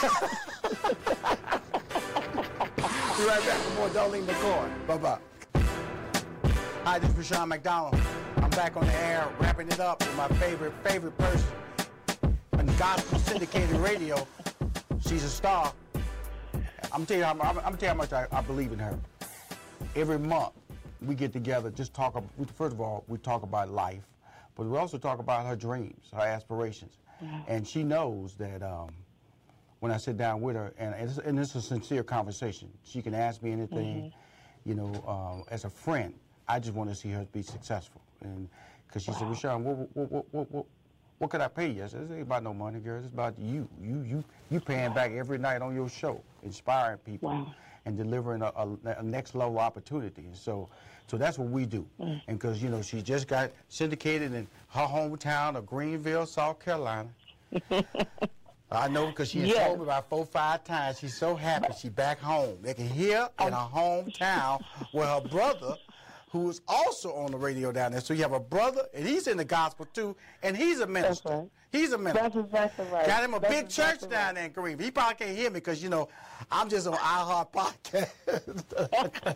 Be right back with more Darlene McCoy. Bye-bye. Hi, this is Rushion McDonald. I'm back on the air, wrapping it up with my favorite person. in gospel syndicated radio. She's a star. I'm telling you how much I believe in her. Every month we get together, just talk. First of all, we talk about life, but we also talk about her dreams, her aspirations, and she knows that when I sit down with her, and it's a sincere conversation. She can ask me anything, you know, as a friend. I just want to see her be successful, and because she said, Rashawn, what could I pay you? I said, it ain't about no money, girl. It's about you paying back every night on your show, inspiring people and delivering a next level opportunity. And so that's what we do. And because, you know, she just got syndicated in her hometown of Greenville, South Carolina. I know because she has told me about 4 or 5 times. She's so happy she's back home. They can hear in her hometown where her brother, who is also on the radio down there. So you have a brother, and he's in the gospel too, and he's a minister. That's right. He's a minister. That's exactly right. Got him a big church down there in Greenville. He probably can't hear me because, you know, I'm just on iHeart Podcast.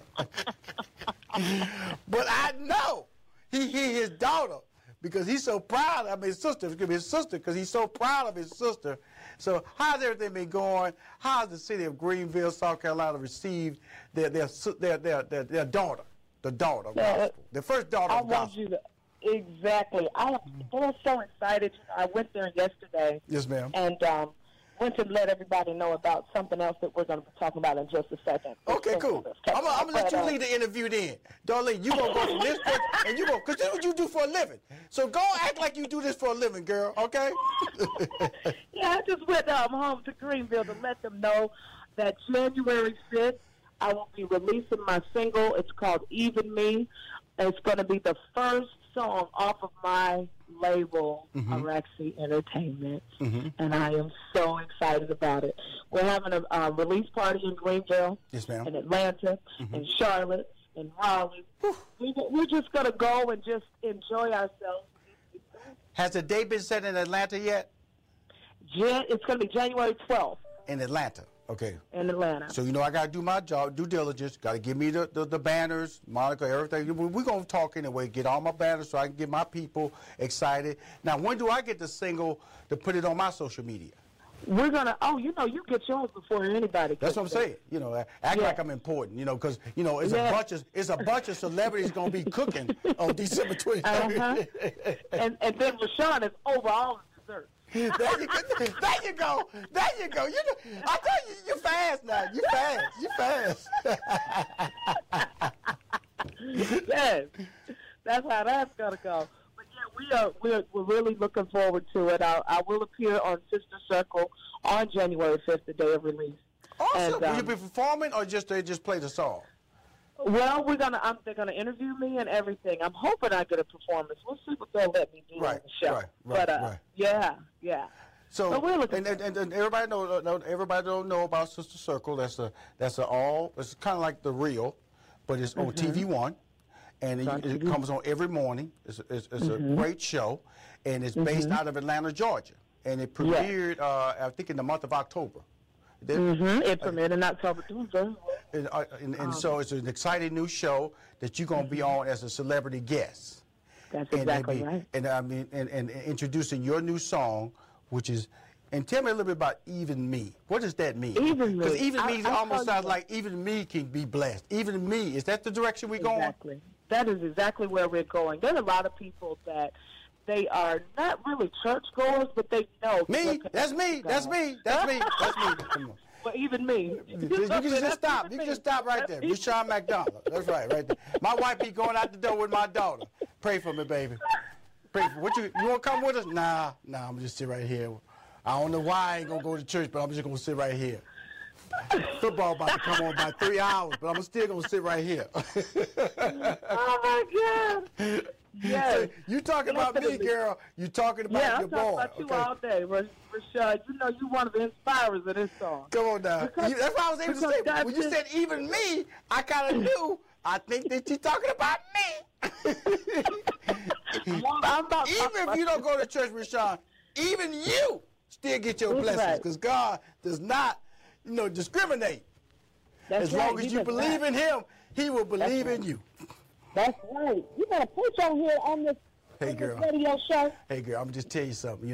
But I know he hear his daughter because he's so proud of his sister. It's going to be his sister because he's so proud of his sister. So how's everything been going? How's the city of Greenville, South Carolina received their daughter? The daughter of gospel. The first daughter of gospel. I want you to, exactly. I'm so excited. I went there yesterday. Yes, ma'am. And went to let everybody know about something else that we're going to be talking about in just a second. Okay, cool. I'm going to let you lead the interview then. Darlene, you're going to go from this place, and you're going to, because this is what you do for a living. So go act like you do this for a living, girl, okay? Yeah, I just went home to Greenville to let them know that January 5th, I will be releasing my single. It's called Even Me. It's going to be the first song off of my label, Araxi Entertainment, and I am so excited about it. We're having a release party in Greenville, yes, ma'am, in Atlanta, in Charlotte, in Raleigh. We're just going to go and just enjoy ourselves. Has the date been set in Atlanta yet? It's going to be January 12th. In Atlanta. Okay. In Atlanta. So, you know, I got to do my job, due diligence. Got to give me the banners, Monica, everything. We're going to talk anyway, get all my banners so I can get my people excited. Now, when do I get the single to put it on my social media? We're going to, you know, you get yours before anybody. That's what I'm saying. You know, act like I'm important, you know, because, you know, it's a bunch of celebrities going to be cooking on December 23rd. And then Rashawn is over all the desserts. There you go. You know, I tell you, you're fast now. You fast. Yes, that's how that's gonna go. But yeah, we're really looking forward to it. I will appear on Sister Circle on January 5th, the day of release. Awesome. Will you be performing, or they just play the song? Well, they're gonna interview me and everything. I'm hoping I get a performance. We'll see what they'll let me do on the show. Right. Yeah. So we're looking and everybody don't know about Sister Circle. It's kind of like The Real, but it's on TV One, and it comes on every morning. It's a great show, and it's based out of Atlanta, Georgia, and it premiered I think in the month of October. It premiered in October too. And so it's an exciting new show that you're going to be on as a celebrity guest. That's exactly right. And I mean, and introducing your new song, which is, and tell me a little bit about Even Me. What does that mean? Even Me. Because Even Me almost sounds like even me can be blessed. Even me. Is that the direction we're going? Exactly. That is exactly where we're going. There are a lot of people that they are not really churchgoers, but they know. Me? That's me. That's me. Come on. Well, even me. You can just stop. You can just stop right there. Rashawn McDonald. That's right there. My wife be going out the door with my daughter. Pray for me, baby. Pray for me. You want to come with us? Nah, I'm just sit right here. I don't know why I ain't going to go to church, but I'm just going to sit right here. Football about to come on in about 3 hours, but I'm still going to sit right here. Oh, my God. Yes. So you talking about me, girl. You talking about your boy. Yeah, I'm talking about you all day, Rashad. You know you're one of the inspirers of this song. Come on now. That's what I was able to say. When you said even me, I kind of knew. I think that you're talking about me. Even if you don't go to church, Rashawn, even you still get your blessings because God does not, discriminate. As long as you believe in Him, He will believe in you. That's right. You better preach on here on this Hey, girl. Radio show. Hey, girl. I'm just tell you something.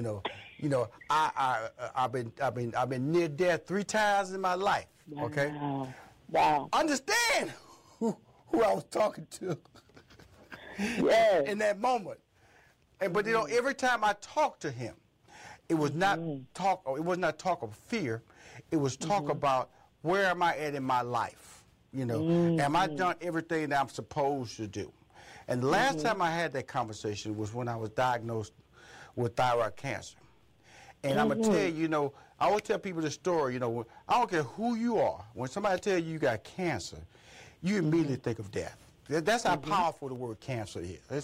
I've been near death 3 times in my life. Okay. Wow. Understand who I was talking to. Yes. In that moment. But every time I talked to him, it was not talk. It was not talk of fear. It was talk about where am I at in my life. Am I done everything that I'm supposed to do? And the last time I had that conversation was when I was diagnosed with thyroid cancer. And I'm gonna tell you, I always tell people the story. I don't care who you are. When somebody tells you got cancer, you immediately think of death. That's how powerful the word cancer is.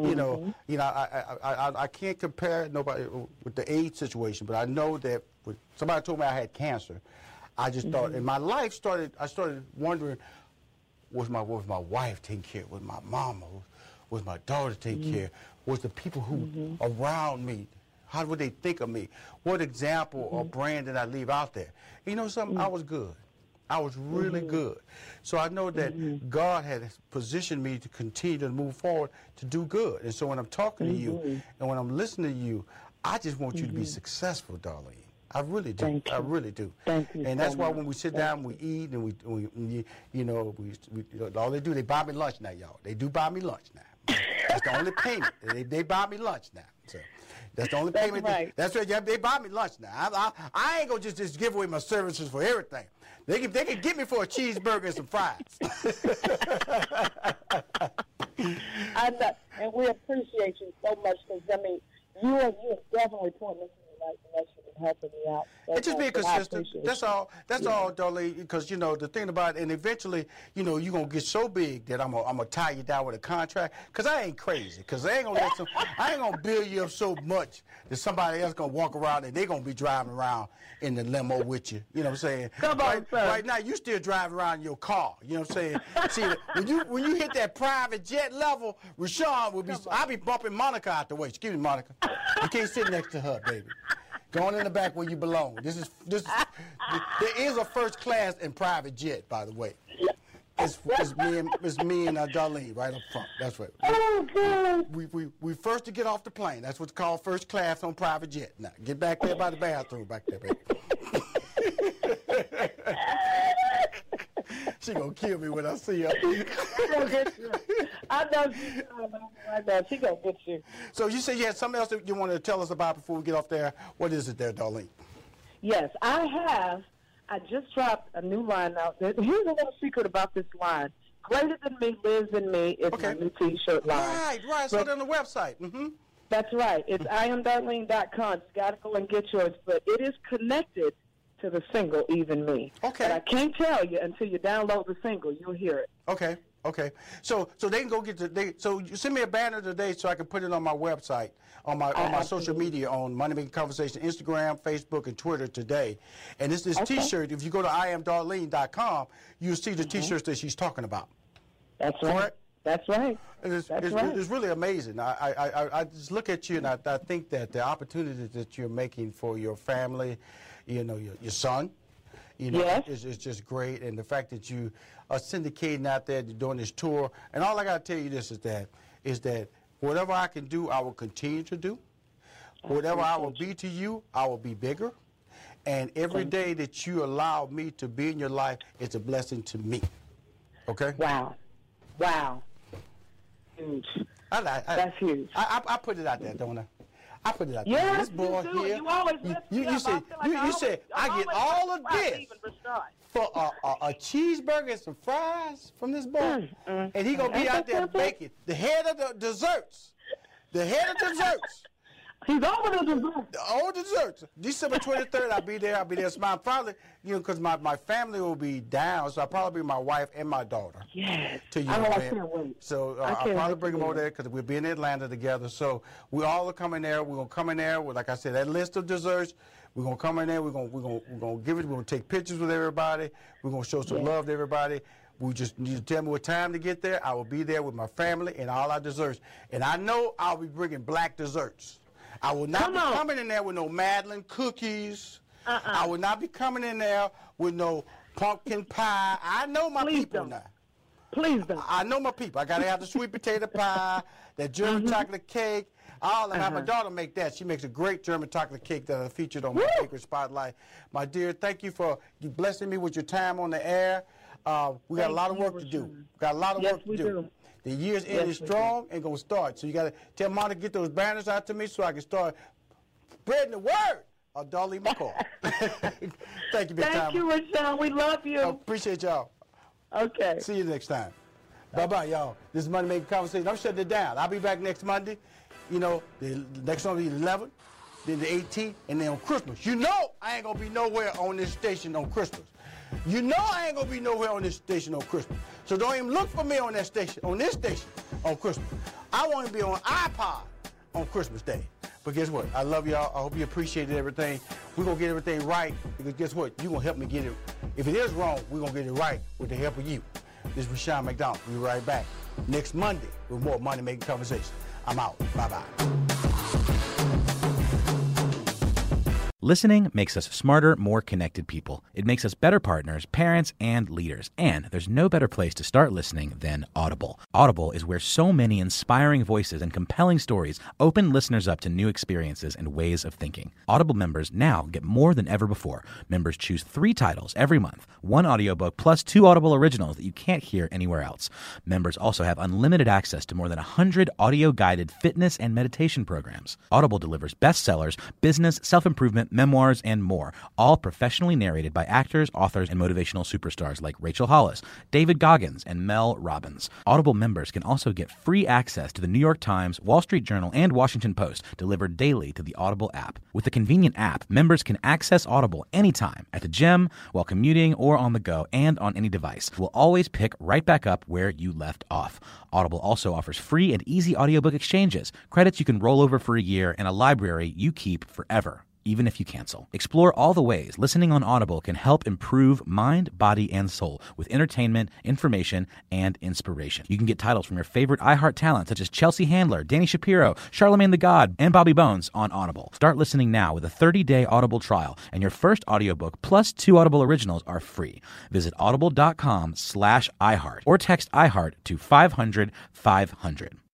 I can't compare nobody with the AIDS situation, but I know that when somebody told me I had cancer, I just thought, and my life started. I started wondering, was my wife taking care? Was my mama? Was my daughter taking care? Was the people who around me? How would they think of me? What example or brand did I leave out there? Something, I was good. I was really good. So I know that God had positioned me to continue to move forward to do good. And so when I'm talking to you and when I'm listening to you, I just want you to be successful, Darlene. I really do. Thank you. I really do. Thank you. And that's why when we sit down, we eat, and we all they do, they buy me lunch now, y'all. They do buy me lunch now. That's the only payment. They buy me lunch now. So that's the only payment. Right. That's right. They buy me lunch now. I ain't gonna just give away my services for everything. They can get me for a cheeseburger and some fries. I know, and we appreciate you so much because you have definitely pointed me in the right direction and helping me out. It's just being consistent. That's all. That's all, Darlene. Because the thing about it, and eventually, you're gonna get so big that I'm gonna tie you down with a contract. Because I ain't crazy. Because I ain't gonna build you up so much that somebody else gonna walk around and they gonna be driving around in the limo with you. You know what I'm saying? Come on, sir. Right now, you still driving around in your car. You know what I'm saying? See, when you hit that private jet level, Rashawn will be. I'll be bumping Monica out the way. Excuse me, Monica. You can't sit next to her, baby. Going in the back where you belong. There is a first class and private jet, by the way. It's me and Darlene right up front. That's right. Oh, God. We first to get off the plane. That's what's called first class on private jet. Now get back there by the bathroom back there, baby. She gonna kill me when I see her. She gonna get you. I know she gonna get you. So you said you had something else that you wanted to tell us about before we get off there. What is it there, Darlene? Yes, I have. I just dropped a new line out. Here's a little secret about this line. Greater Than Me, Lives in Me is my new T-shirt line. Right. So on the website. That's right. It's IamDarlene.com. You got to go and get yours. But it is connected to the single, Even Me. Okay. But I can't tell you until you download the single. You'll hear it. Okay. So they can go get so you send me a banner today so I can put it on my website, on my social media, on Money Making Conversation, Instagram, Facebook, and Twitter today. And it's this T-shirt. If you go to IamDarlene.com, you'll see the T-shirts that she's talking about. That's right. Correct? That's right. It's really amazing. I just look at you and I think that the opportunity that you're making for your family, your son, is just great. And the fact that you are syndicating out there, doing this tour. And all I got to tell you this is that whatever I can do, I will continue to do. Whatever I will be to you, I will be bigger. And every day that you allow me to be in your life, it's a blessing to me. Okay? Wow. Huge. That's huge. I put it out there, don't I? I put it out there. Yes, This boy you do. here. You always You said I get all of this for a cheeseburger and some fries from this boy, and he gonna be out there baking the head of the desserts. The head of desserts. He's over the desserts. All desserts. December 23rd, I'll be there. So I'm probably, because my family will be down, so I'll probably bring my wife and my daughter. Yes. To you. I can't wait. So I'll probably bring them over there because we'll be in Atlanta together. So we all are coming there. We're gonna come in there with, like I said, that list of desserts. We're gonna come in there. We're gonna give it. We're gonna take pictures with everybody. We're gonna show some love to everybody. We just need to tell me what time to get there. I will be there with my family and all our desserts. And I know I'll be bringing black desserts. I will not be coming in there with no Madeline cookies. I will not be coming in there with no pumpkin pie. I know my people now. Please don't. I know my people. I got to have the sweet potato pie, that German chocolate cake, I'll have my daughter make that. She makes a great German chocolate cake that I featured on my Bakery Spotlight. My dear, thank you for blessing me with your time on the air. We got a lot of work to do. Got a lot of work to do. The year's end is strong and going to start. So you got to tell Mom to get those banners out to me so I can start spreading the word of Darlene McCall. Thank you, big time. Thank you, Rashawn. We love you. I appreciate y'all. Okay. See you next time. Bye-bye, y'all. This is Money Making Conversation. I'm shutting it down. I'll be back next Monday. You know, the next one will be the 11th, then the 18th, and then on Christmas. You know I ain't going to be nowhere on this station on Christmas. You know I ain't going to be nowhere on this station on Christmas. So don't even look for me on that station, on this station on Christmas. I want to be on iPod on Christmas Day. But guess what? I love y'all. I hope you appreciated everything. We're going to get everything right because guess what? You're going to help me get it. If it is wrong, we're going to get it right with the help of you. This is Rushion McDonald. We'll be right back next Monday with more Money Making Conversation. I'm out. Bye-bye. Listening makes us smarter, more connected people. It makes us better partners, parents, and leaders. And there's no better place to start listening than Audible. Audible is where so many inspiring voices and compelling stories open listeners up to new experiences and ways of thinking. Audible members now get more than ever before. Members choose 3 titles every month, 1 audiobook plus 2 Audible originals that you can't hear anywhere else. Members also have unlimited access to more than 100 audio-guided fitness and meditation programs. Audible delivers bestsellers, business, self-improvement, memoirs, and more, all professionally narrated by actors, authors, and motivational superstars like Rachel Hollis, David Goggins, and Mel Robbins. Audible members can also get free access to the New York Times, Wall Street Journal, and Washington Post delivered daily to the Audible app. With the convenient app, members can access Audible anytime, at the gym, while commuting, or on the go, and on any device. We'll always pick right back up where you left off. Audible also offers free and easy audiobook exchanges, credits you can roll over for a year, and a library you keep forever, even if you cancel. Explore all the ways listening on Audible can help improve mind, body, and soul with entertainment, information, and inspiration. You can get titles from your favorite iHeart talent such as Chelsea Handler, Danny Shapiro, Charlamagne the God, and Bobby Bones on Audible. Start listening now with a 30-day Audible trial, and your first audiobook plus 2 Audible originals are free. Visit audible.com/iHeart or text iHeart to 500-500.